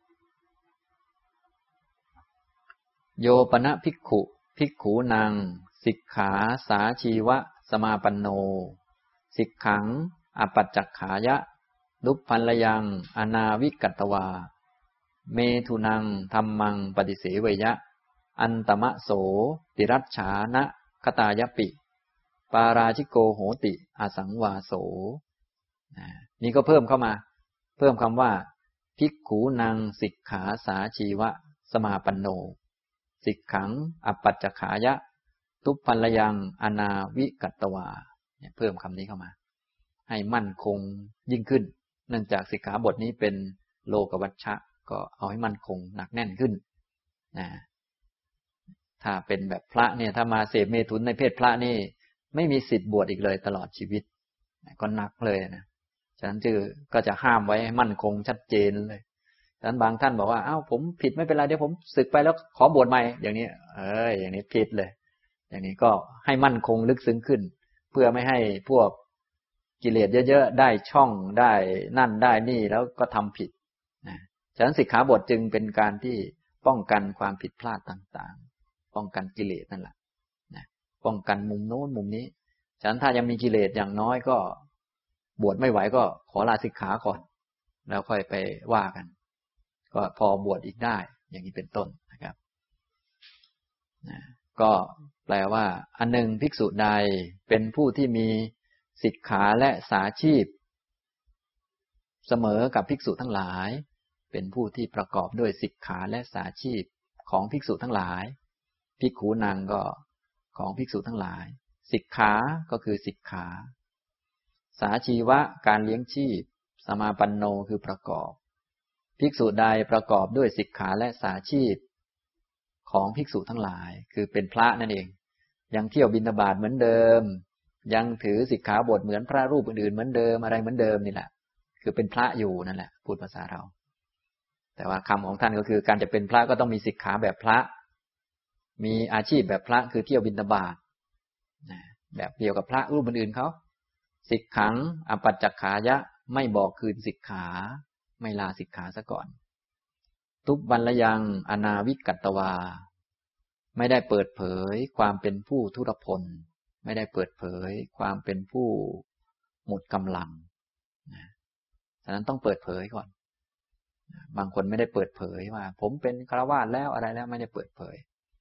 โยปนะภิกขุภิกขุนังสิกขาสาชีวะสมาปันโนสิกขังอปัจจักขายะลุพพันลยังอนาวิกัตตวาเมทุนังธัมมังปฏิเสวยยะอันตมะโสติรัชฉานะคตายปิปาราชิโกโหติอสังวาโสนี่ก็เพิ่มเข้ามาเพิ่มคำว่าภิกขุนังสิกขาสาชีวะสมาปันโนสิกขังอปัจจขายะทุพพันลยังอนาวิกัตตวาเนี่ยเพิ่มคำนี้เข้ามาให้มั่นคงยิ่งขึ้นเนื่องจากสิกขาบทนี้เป็นโลกวัชชะก็เอาให้มั่นคงหนักแน่นขึ้นนะถ้าเป็นแบบพระเนี่ยถ้ามาเสพเมถุนในเพศพระนี่ไม่มีสิทธิ์บวชอีกเลยตลอดชีวิตก็หนักเลยนะฉะนั้นก็จะห้ามไว้ให้มั่นคงชัดเจนเลยฉะนั้นบางท่านบอกว่าอ้าวผมผิดไม่เป็นไรเดี๋ยวผมสึกไปแล้วขอบวชใหม่อย่างนี้อย่างนี้ผิดเลยอย่างนี้ก็ให้มั่นคงลึกซึ้งขึ้นเพื่อไม่ให้พวกกิเลสเยอะๆได้ช่องได้นั่นได้นี่แล้วก็ทำผิดนะฉะนั้นสิกขาบทจึงเป็นการที่ป้องกันความผิดพลาดต่างๆป้องกันกิเลสนั่นแหละนะป้องกันมุมโน้นมุมนี้ฉะนั้นถ้ายังมีกิเลสอย่างน้อยก็บวชไม่ไหวก็ขอลาสิกขาก่อนแล้วค่อยไปว่ากันก็พอบวชอีกได้อย่างนี้เป็นต้นนะครับนะก็แปลว่าอันหนึ่งภิกษุใดเป็นผู้ที่มีสิกขาและสาชีพเสมอกับภิกษุทั้งหลายเป็นผู้ที่ประกอบด้วยสิกขาและสาชีพของภิกษุทั้งหลายภิกขุนังก็ของภิกษุทั้งหลายสิกขาก็คือสิกขาสาชีวะการเลี้ยงชีพสมาปันโนคือประกอบภิกษุใดประกอบด้วยสิกขาและสาชีพของภิกษุทั้งหลายคือเป็นพระนั่นเองยังเที่ยวบิณฑบาตเหมือนเดิมยังถือสิกขาบทเหมือนพระรูปอื่นๆเหมือนเดิมอะไรเหมือนเดิมนี่แหละคือเป็นพระอยู่นั่นแหละพูดภาษาเราแต่ว่าคำของท่านก็คือการจะเป็นพระก็ต้องมีสิกขาแบบพระมีอาชีพแบบพระคือเที่ยวบิณฑบาตแบบเดียวกับพระรูปอื่นๆเขาสิกขังอปัจจักขายะไม่บอกคืนสิกขาไม่ลาสิกขาซะก่อนทุพพันลยังอนาวิกัตตวาไม่ได้เปิดเผยความเป็นผู้ทุรพลไม่ได้เปิดเผยความเป็นผู้หมดกำลังฉะนั้นต้องเปิดเผยก่อนบางคนไม่ได้เปิดเผยว่าผมเป็นฆราวาสแล้วอะไรแล้วไม่ได้เปิดเผย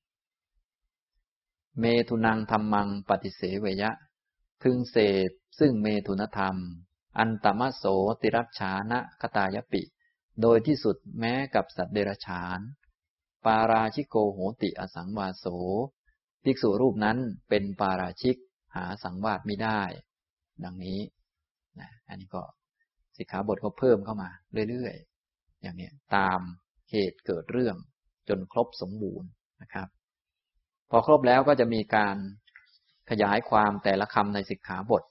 เมถุนังธัมมังปฏิเสวยะพึงเสพซึ่งเมถุนธรรมอันตมโสติรัชฉานะคตายปิโดยที่สุดแม้กับสัตว์เดรัจฉานปาราชิโกโหติอสังวาโสภิกษุรูปนั้นเป็นปาราชิกหาสังวาสไม่ได้ดังนี้อันนี้ก็สิกขาบทก็เพิ่มเข้ามาเรื่อยๆอย่างนี้ตามเหตุเกิดเรื่องจนครบสมบูรณ์นะครับพอครบแล้วก็จะมีการขยายความแต่ละคำในสิกขาบท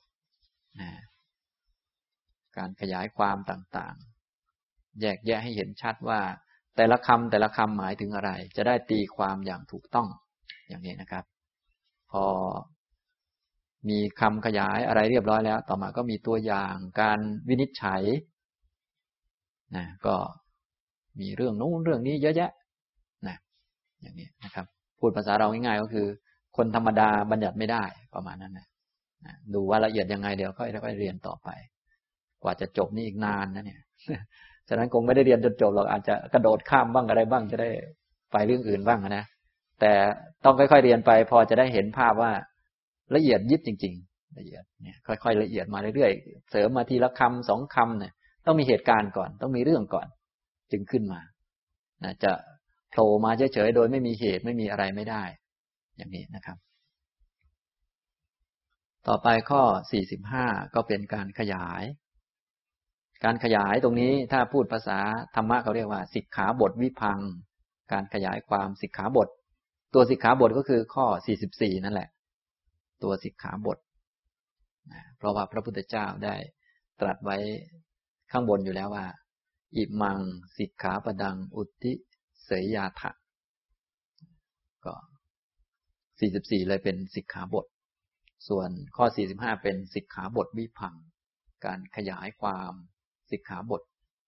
การขยายความต่างๆแยกแยะให้เห็นชัดว่าแต่ละคำหมายถึงอะไรจะได้ตีความอย่างถูกต้องอย่างนี้นะครับพอมีคำขยายอะไรเรียบร้อยแล้วต่อมาก็มีตัวอย่างการวินิจฉัยก็มีเรื่องนู้นเรื่องนี้เยอะแยะอย่างนี้นะครับพูดภาษาเราง่ายๆก็คือคนธรรมดาบัญญัติไม่ได้ประมาณนั้นนะดูว่าละเอียดยังไงเดี๋ยวค่อยเรียนต่อไปกว่าจะจบนี่อีกนานนะเนี่ยฉะนั้นคงไม่ได้เรียนจนจบหรอกอาจจะกระโดดข้ามบ้างอะไรบ้างจะได้ไปเรื่องอื่นบ้างนะแต่ต้องค่อยๆเรียนไปพอจะได้เห็นภาพว่าละเอียดยิบจริงๆละเอียดเนี่ยค่อยๆละเอียดมาเรื่อยๆเสริมมาทีละคำสองคำเนี่ยต้องมีเหตุการณ์ก่อนต้องมีเรื่องก่อนจึงขึ้นมาจะโผล่มาเฉยๆโดยไม่มีเหตุไม่มีอะไรไม่ได้อย่างนี้นะครับต่อไปข้อ45ก็เป็นการขยายตรงนี้ถ้าพูดภาษาธรรมะเขาเรียกว่าสิกขาบทวิพังค์การขยายความสิกขาบทตัวสิกขาบทก็คือข้อ44นั่นแหละตัวสิกขาบทเพราะว่าพระพุทธเจ้าได้ตรัสไว้ข้างบนอยู่แล้วว่าอิมังสิกขาปดังอุทธิเสยยาถะก็44เลยเป็นสิกขาบทส่วนข้อ45เป็นสิกขาบทวิพังค์การขยายความสิกขาบท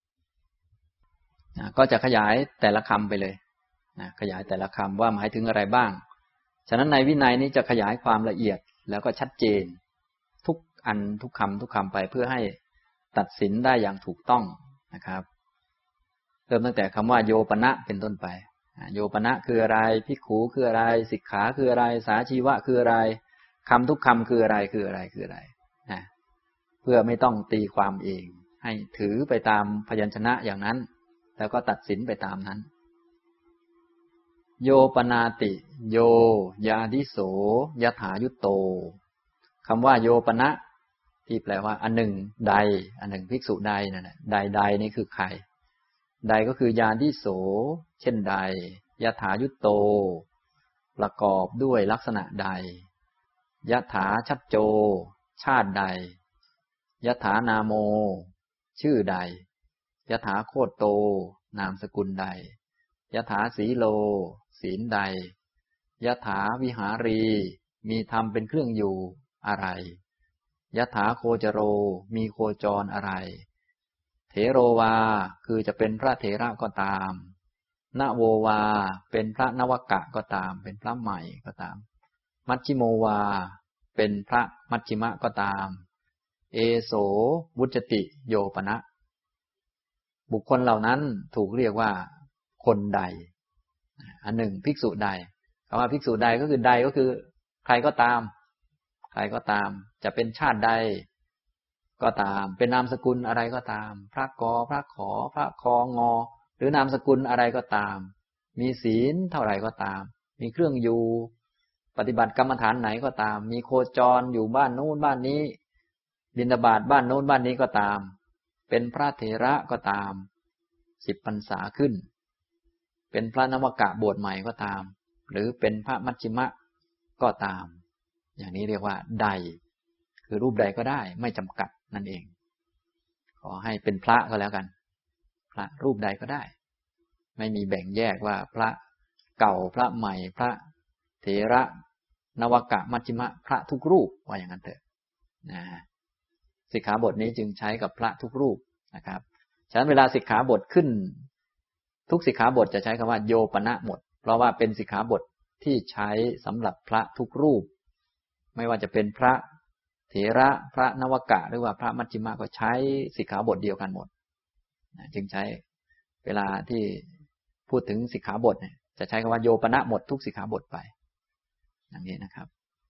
ก็จะขยายแต่ละคำไปเลยขยายแต่ละคำว่าหมายถึงอะไรบ้างฉะนั้นในวินัยนี้จะขยายความละเอียดแล้วก็ชัดเจนทุกอันทุกคำไปเพื่อให้ตัดสินได้อย่างถูกต้องนะครับเริ่มตั้งแต่คำว่าโยปนะเป็นต้นไปโยปนะคืออะไรภิกขุคืออะไรสิกขาคืออะไรสาชีวะคืออะไรคำทุกคำคืออะไรคืออะไรคืออะไรเพื่อไม่ต้องตีความเองให้ถือไปตามพยัญชนะอย่างนั้นแล้วก็ตัดสินไปตามนั้นโยปนาติโยยาดิโสยถายุตโตคำว่าโยปนะที่แปลว่าอันหนึ่งใดอันหนึ่งภิกษุใดนั่นแหละใดใดนี่คือใครใดก็คือยาดิโสเช่นใดยถายุตโตประกอบด้วยลักษณะใดยถาชัจโจชาติใดยถานาโมชื่อใดยถาโคตโตนามสกุลใดยถาสีโลศีลใดยถาวิหารีมีธรรมเป็นเครื่องอยู่อะไรยถาโคจโรมีโคจรอะไรเถโรวาคือจะเป็นพระเถระก็ตามนโววาเป็นพระนวกะก็ตามเป็นพระใหม่ก็ตามมัชฌิโมวาเป็นพระมัชฌิมะก็ตามเอโสวุจติโยปนะบุคคลเหล่านั้นถูกเรียกว่าคนใดอันหนึ่งภิกษุใดคำว่าภิกษุใดก็คือใดก็คือใครก็ตามใครก็ตามจะเป็นชาติใดก็ตามเป็นนามสกุลอะไรก็ตามพระกอพระขอพระคองอหรือนามสกุลอะไรก็ตามมีศีลเท่าไหร่ก็ตามมีเครื่องอยู่ปฏิบัติกรรมฐานไหนก็ตามมีโคจรอยู่บ้านโน้นบ้านนี้บิณฑบาตบ้านโน้นบ้านนี้ก็ตามเป็นพระเถระก็ตาม10 พรรษาขึ้นเป็นพระนวกะบวชใหม่ก็ตามหรือเป็นพระมัชฌิมะก็ตามอย่างนี้เรียกว่าใดคือรูปใดก็ได้ไม่จำกัดนั่นเองขอให้เป็นพระก็แล้วกันพระรูปใดก็ได้ไม่มีแบ่งแยกว่าพระเก่าพระใหม่พระเถระนวกะมัชฌิมะพระทุกรูปว่าอย่างนั้นเถอะสิกขาบทนี้จึงใช้กับพระทุกรูปนะครับฉะนั้นเวลาสิกขาบทขึ้นทุกสิกขาบทจะใช้คำว่าโยปนะหมดเพราะว่าเป็นสิกขาบทที่ใช้สำหรับพระทุกรูปไม่ว่าจะเป็นพระเถระพระนวกะหรือว่าพระมัชฌิมะก็ใช้สิกขาบทเดียวกันหมดจึงใช้เวลาที่พูดถึงสิกขาบทเนี่ยจะใช้คำว่าโยปนะหมดทุกสิกขาบทไปอย่างนี้นะครับ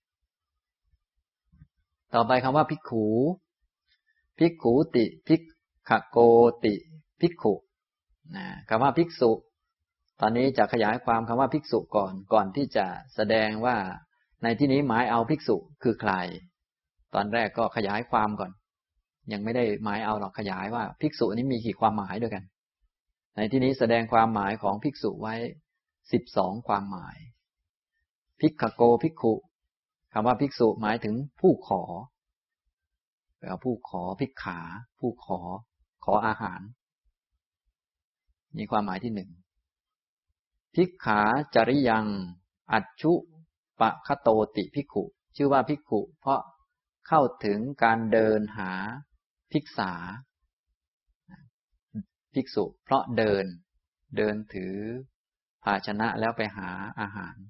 ต่อไปคำว่าภิกขุภิกขุติภิกขโกติภิกขุคำว่าภิกษุตอนนี้จะขยายความคำว่าภิกษุก่อนที่จะแสดงว่าในที่นี้หมายเอาภิกษุคือใครตอนแรกก็ขยายความก่อนยังไม่ได้หมายเอาหรอกขยายว่าภิกษุนี้มีกี่ความหมายด้วยกันในที่นี้แสดงความหมายของภิกษุไว้12ความหมายภิกขโกภิกขุคำว่าภิกษุหมายถึงผู้ขอแปลว่าผู้ขอภิกขาผู้ขออาหารมีความหมายที่1ภิกขาจริยังอัจฉุปะคโตติภิกขุชื่อว่าภิกขุเพราะเข้าถึงการเดินหาภิกษาภิกษุเพราะเดินถือภาชนะแล้วไปหาอาหาร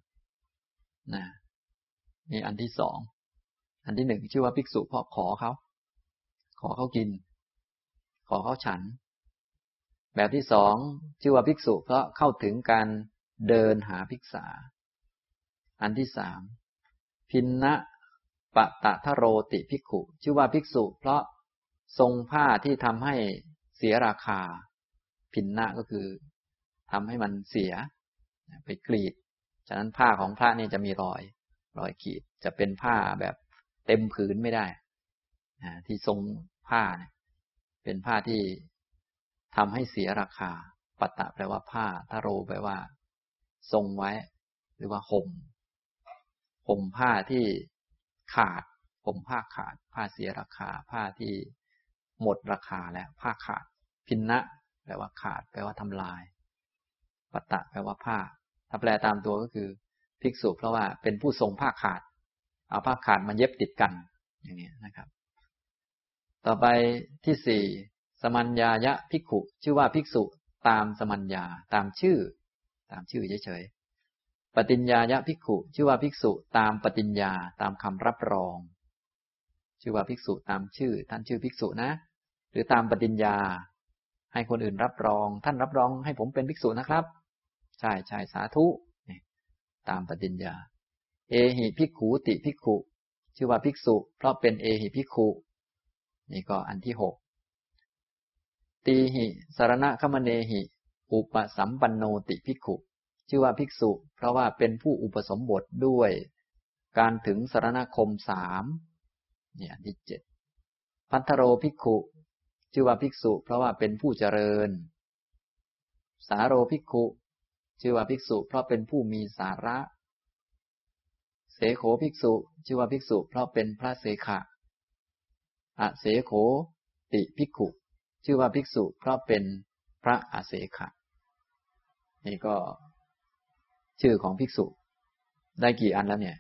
นี่อันที่2อันที่1ชื่อว่าภิกษุเพราะขอเขากินขอเขาฉันแบบที่2ชื่อว่าภิกษุเพราะเข้าถึงการเดินหาภิกษาอันที่3พินนะปะตะทะโรติภิกขุชื่อว่าภิกษุเพราะทรงผ้าที่ทำให้เสียราคาพินนะก็คือทำให้มันเสียไปกรีดฉะนั้นผ้าของพระนี่จะมีรอยขีดจะเป็นผ้าแบบเต็มผืนไม่ได้ที่ทรงผ้าเนี่ยเป็นผ้าที่ทำให้เสียราคาปัตตะแปลว่าผ้าทะโรแปลว่าทรงไว้หรือว่าห่มผ้าที่ขาดห่มผ้าขาดผ้าเสียราคาผ้าที่หมดราคาแล้วผ้าขาดพินนะแปลว่าขาดแปลว่าทำลายปัตตะแปลว่าผ้าถ้าแปลตามตัวก็คือภิกษุเพราะว่าเป็นผู้ทรงผ้าขาดเอาผ้าขาดมาเย็บติดกันอย่างนี้นะครับต่อไปที่สี่สมัญญายะภิกขุชื่อว่าภิกษุตามสมัญญาตามชื่อเฉยๆปฏิญญายะภิกขุชื่อว่าภิกษุตามปฏิญญาตามคำรับรองชื่อว่าภิกษุตามชื่อท่านชื่อภิกษุนะหรือตามปฏิญญาให้คนอื่นรับรองท่านรับรองให้ผมเป็นภิกษุนะครับใช่สาธุตามปฏิญญาเอหิภิกขุติภิกขุชื่อว่าภิกษุเพราะเป็นเอหิภิกขุนี่ก็อันที่หกตีหิสรณคมเนหิอุปสัมปันโนติภิกขุชื่อว่าภิกษุเพราะว่าเป็นผู้อุปสมบทด้วยการถึงสรณคมสามเนี่ยอันที่เจ็ดพัทธโรภิกขุชื่อว่าภิกษุเพราะว่าเป็นผู้เจริญสาโรภิกขุชื่อว่าภิกษุเพราะเป็นผู้มีสาระเสโขภิกษุชื่อว่าภิกษุเพราะเป็นพระเสขะอเสโขติภิกขุชื่อว่าภิกษุเพราะเป็นพระอเสขะนี่ก็ชื่อของภิกษุได้กี่อันแล้วเนี่ย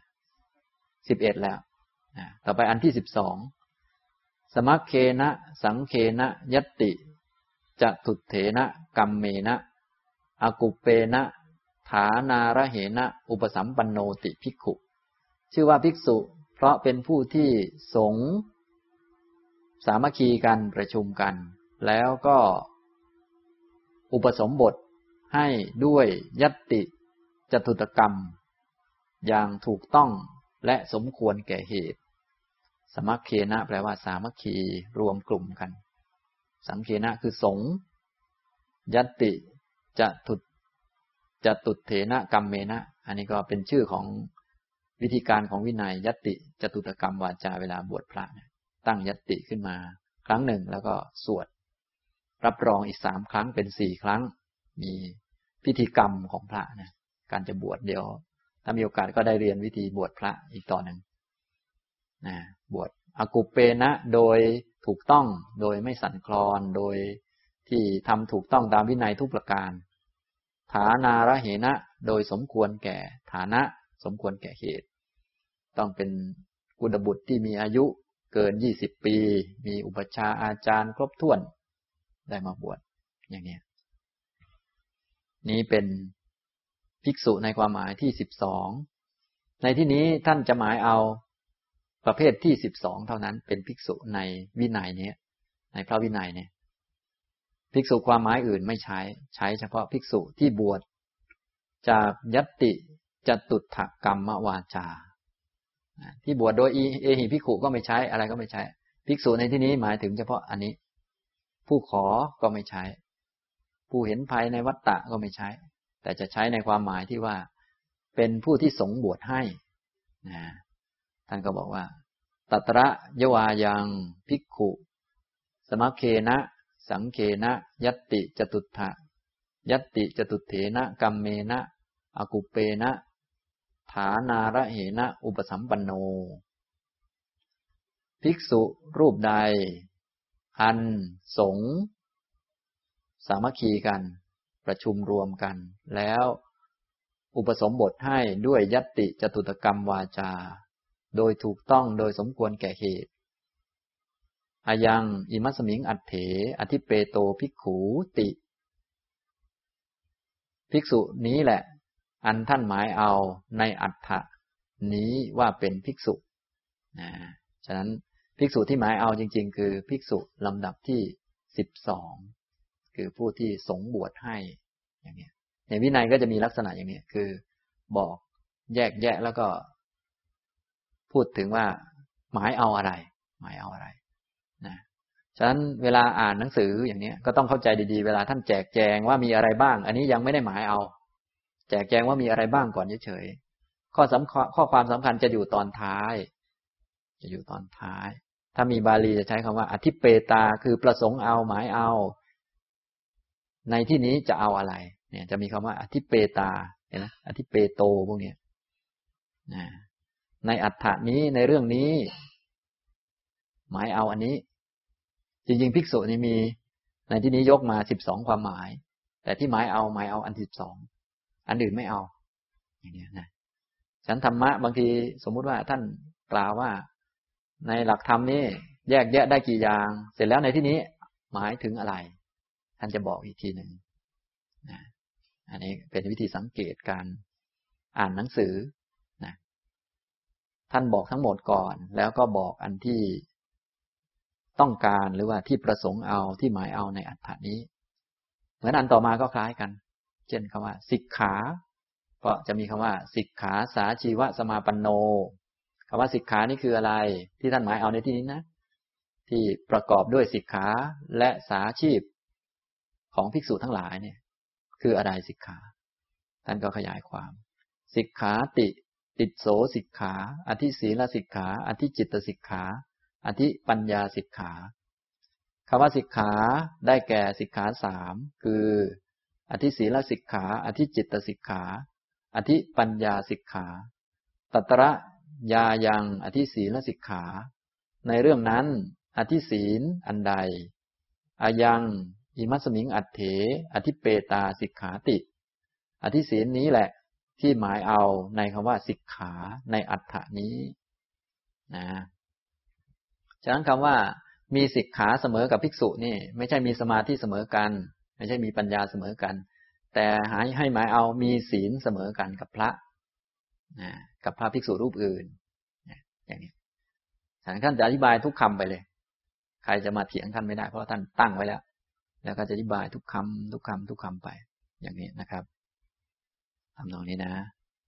11แล้วต่อไปอันที่12สมัคเคนะสังเคนะยัตติจะทุเถนะกัมเมนะอากุปเปนะฐานาระเหนะอุปสัมปันโนติภิกขุชื่อว่าภิกษุเพราะเป็นผู้ที่สงฆ์สามัคคีกันประชุมกันแล้วก็อุปสมบทให้ด้วยยัตติจตุตกรรมอย่างถูกต้องและสมควรแก่เหตุสมัคเคนะแปลว่าสามัคคีรวมกลุ่มกันสังเคนะคือสงฆ์ยัตติจตุเถนะกัมเมนะอันนี้ก็เป็นชื่อของวิธีการของวินัยยัตติจตุตกรรมวาจาเวลาบวชพระตั้งยัตติขึ้นมาครั้งหนึ่งแล้วก็สวดรับรองอีก3 ครั้งเป็น4 ครั้งมีพิธีกรรมของพระนะการจะบวชเดี๋ยวถ้ามีโอกาสก็ได้เรียนวิธีบวชพระอีกตอนหนึ่งบวชอากุปเปนะโดยถูกต้องโดยไม่สั่นคลอนโดยที่ทำถูกต้องตามวินัยทุกประการฐานาระเหนะโดยสมควรแก่ฐานะสมควรแก่เหตุต้องเป็นกุลบุตรที่มีอายุเกิน20 ปีมีอุปัชฌาย์อาจารย์ครบถ้วนได้มาบวชอย่างนี้นี้เป็นภิกษุในความหมายที่12ในที่นี้ท่านจะหมายเอาประเภทที่12เท่านั้นเป็นภิกษุในวินัยนี้ในพระวินัยเนี่ยภิกษุความหมายอื่นไม่ใช้เฉพาะภิกษุที่บวชจากยัตติจตุถกรรมวาจาที่บวชโดยเอหิภิกขุก็ไม่ใช้อะไรก็ไม่ใช้ภิกษุในที่นี้หมายถึงเฉพาะอันนี้ผู้ขอก็ไม่ใช้ผู้เห็นภัยในวัฏฏะก็ไม่ใช้แต่จะใช้ในความหมายที่ว่าเป็นผู้ที่สงฆ์บวชให้ท่านก็บอกว่าตัตระยวายังภิกขุสมัคเคนะสังเคนะยัตติจตุถะยัตติจตุเถนะกัมเมนะอากุปเปนะฐานาระเหนะอุปสัมปันโนภิกษุรูปใดอันสงฆ์สามัคคีกันประชุมรวมกันแล้วอุปสมบทให้ด้วยยัตติจตุตกรรมวาจาโดยถูกต้องโดยสมควรแก่เหตุอายังอิมัสมิงอัตเถอธิเปโตภิกขุติภิกษุนี้แหละอันท่านหมายเอาในอัตถะนี้ว่าเป็นภิกษุฉะนั้นภิกษุที่หมายเอาจริงๆคือภิกษุลำดับที่12คือผู้ที่สงฆ์บวชให้อย่างนี้ในวินัยก็จะมีลักษณะอย่างนี้คือบอกแยกแยะแล้วก็พูดถึงว่าหมายเอาอะไรนะฉะนั้นเวลาอ่านหนังสืออย่างนี้ก็ต้องเข้าใจดีๆเวลาท่านแจกแจงว่ามีอะไรบ้างอันนี้ยังไม่ได้หมายเอาแจกแจงว่ามีอะไรบ้างก่อนเฉยๆข้อความสำคัญจะอยู่ตอนท้ายถ้ามีบาลีจะใช้คำว่าอธิเปตาคือประสงค์เอาหมายเอาในที่นี้จะเอาอะไรเนี่ยจะมีคำว่าอธิเปตาเห็นไหมอธิเปโตพวกนี้ในอัฏฐานี้ในเรื่องนี้หมายเอาอันนี้จริงๆภิกษุนี่มีในที่นี้ยกมา12ความหมายแต่ที่หมายเอาอันที่12อันอื่นไม่เอาอย่างนี้นะฉันธรรมะบางทีสมมุติว่าท่านกล่าวว่าในหลักธรรมนี้แยกแยะได้กี่อย่าง เสร็จแล้วในที่นี้หมายถึงอะไรท่านจะบอกอีกทีหนึ่งนะอันนี้เป็นวิธีสังเกตการอ่านหนังสือนะท่านบอกทั้งหมดก่อนแล้วก็บอกอันที่ต้องการหรือว่าที่ประสงค์เอาที่หมายเอาในอรรถนี้เหมือนอันต่อมาก็คล้ายกันเช่นคำว่าสิกขาก็จะมีคำว่าสิกขาสาชีวสมาปันโนคำว่าสิกขานี่คืออะไรที่ท่านหมายเอาในที่นี้นะที่ประกอบด้วยสิกขาและสาชีพของภิกษุทั้งหลายเนี่ยคืออะไรสิกขาท่านก็ขยายความสิกขาติโสสิกขาอธิศีลสิกขาอธิจิตตสิกขาอธิปัญญาสิกขาคำว่าสิกขาได้แก่สิกขาสามคืออธิศีลสิกขาอธิจิตตสิกขาอธิปัญญาสิกขาตัตระยายังอธิศีลสิกขาในเรื่องนั้นอธิศีลอันใดอายังอิมัสมิงอัตเถอธิเปตาสิกขาติอธิศีลนี้แหละที่หมายเอาในคำว่าสิกขาในอัตถะนี้นะฉะนั้นคำว่ามีสิกขาเสมอกับภิกษุนี่ไม่ใช่มีสมาธิเสมอกันไม่ใช่มีปัญญาเสมอกันแต่ให้หมายเอามีศีลเสมอกันกับพระกับพระภิกษุรูปอื่นอย่างนี้ท่านจะอธิบายทุกคำไปเลยใครจะมาเถียงท่านไม่ได้เพราะท่านตั้งไว้แล้วก็จะอธิบายทุกคำไปอย่างนี้นะครับทำนองนี้นะ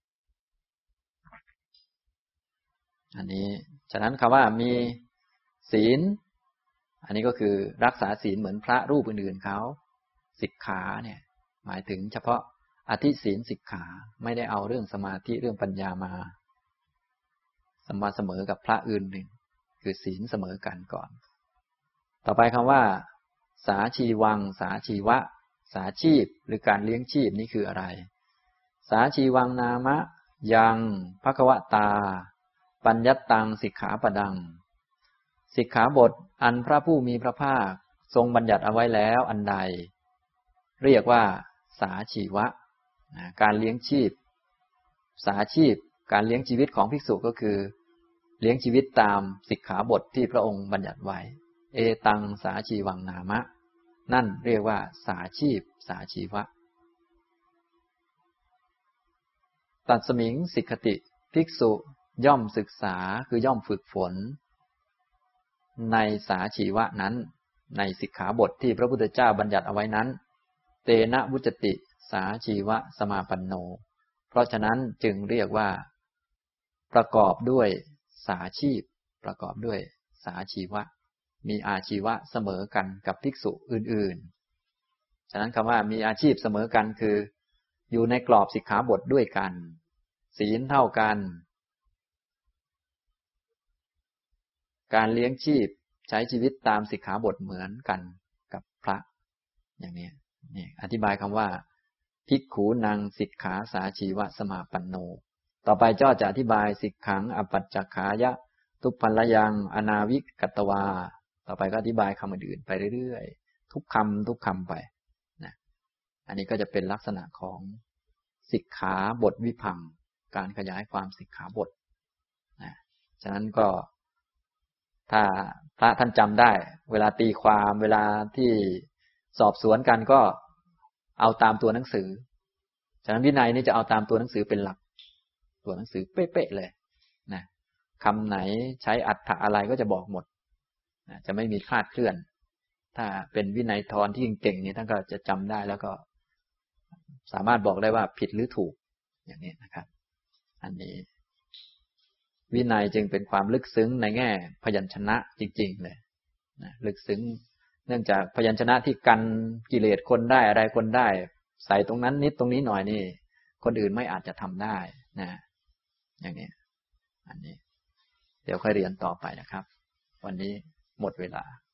อันนี้ฉะนั้นคำว่ามีศีลอันนี้ก็คือรักษาศีลเหมือนพระรูปอื่นๆเขาสิกขาเนี่ยหมายถึงเฉพาะอธิศีลสิกขาไม่ได้เอาเรื่องสมาธิเรื่องปัญญามาเสมอกับพระอื่นหนึ่งคือศีลเสมอกันก่อนต่อไปคำว่าสาชีวังสาชีวะสาชีพหรือการเลี้ยงชีพนี่คืออะไรสาชีวังนามะยังภควตาปัญญัตตังสิกขาปดังสิกขาบทอันพระผู้มีพระภาคทรงบัญญัติเอาไว้แล้วอันใดเรียกว่าสาชีวะการเลี้ยงชีพสาชีพการเลี้ยงชีวิตของภิกษุก็คือเลี้ยงชีวิตตามสิกขาบทที่พระองค์บัญญัติไว้เอตังสาชีวังนามะนั่นเรียกว่าสาชีพสาชีวะตัดสมิงสิกขติภิกษุย่อมศึกษาคือย่อมฝึกฝนในสาชีวะนั้นในสิกขาบทที่พระพุทธเจ้าบัญญัติเอาไว้นั้นเตนะวุจติสาชีวะสมาปันโนเพราะฉะนั้นจึงเรียกว่าประกอบด้วยสาชีพประกอบด้วยสาชีวะมีอาชีวะเสมอกันกับภิกษุอื่นๆฉะนั้นคำว่ามีอาชีพเสมอกันคืออยู่ในกรอบสิกขาบทด้วยกันศีลเท่ากันการเลี้ยงชีพใช้ชีวิตตามสิกขาบทเหมือนกันกับพระอย่างนี้นี่อธิบายคำว่าภิกขุนังสิกขาสาชีวะสมาปันโนต่อไปจ้อจะอธิบายสิกขังอปัจจขายะทุพพลยังอนาวิกัตตวาต่อไปก็อธิบายคำอื่นๆไปเรื่อยๆทุกคำไปนะอันนี้ก็จะเป็นลักษณะของสิกขาบทวิพังค์การขยายความสิกขาบทนะฉะนั้นก็ถ้าพระท่านจำได้เวลาตีความเวลาที่สอบสวนกันก็เอาตามตัวหนังสือฉะนั้นวินัยนี่จะเอาตามตัวหนังสือเป็นหลักตัวหนังสือเป๊ะๆเลยนะคำไหนใช้อัฏฐะอะไรก็จะบอกหมดนะจะไม่มีคลาดเคลื่อนถ้าเป็นวินัยทรที่เก่งๆนี่ท่านก็จะจำได้แล้วก็สามารถบอกได้ว่าผิดหรือถูกอย่างนี้นะครับอันนี้วินัยจึงเป็นความลึกซึ้งในแง่พยัญชนะจริงๆเลยนะลึกซึ้งเนื่องจากพยัญชนะที่กันกิเลสคนได้อะไรคนได้ใส่ตรงนั้นนิดตรงนี้หน่อยนี่คนอื่นไม่อาจจะทำได้นะอย่างนี้อันนี้เดี๋ยวค่อยเรียนต่อไปนะครับวันนี้หมดเวลา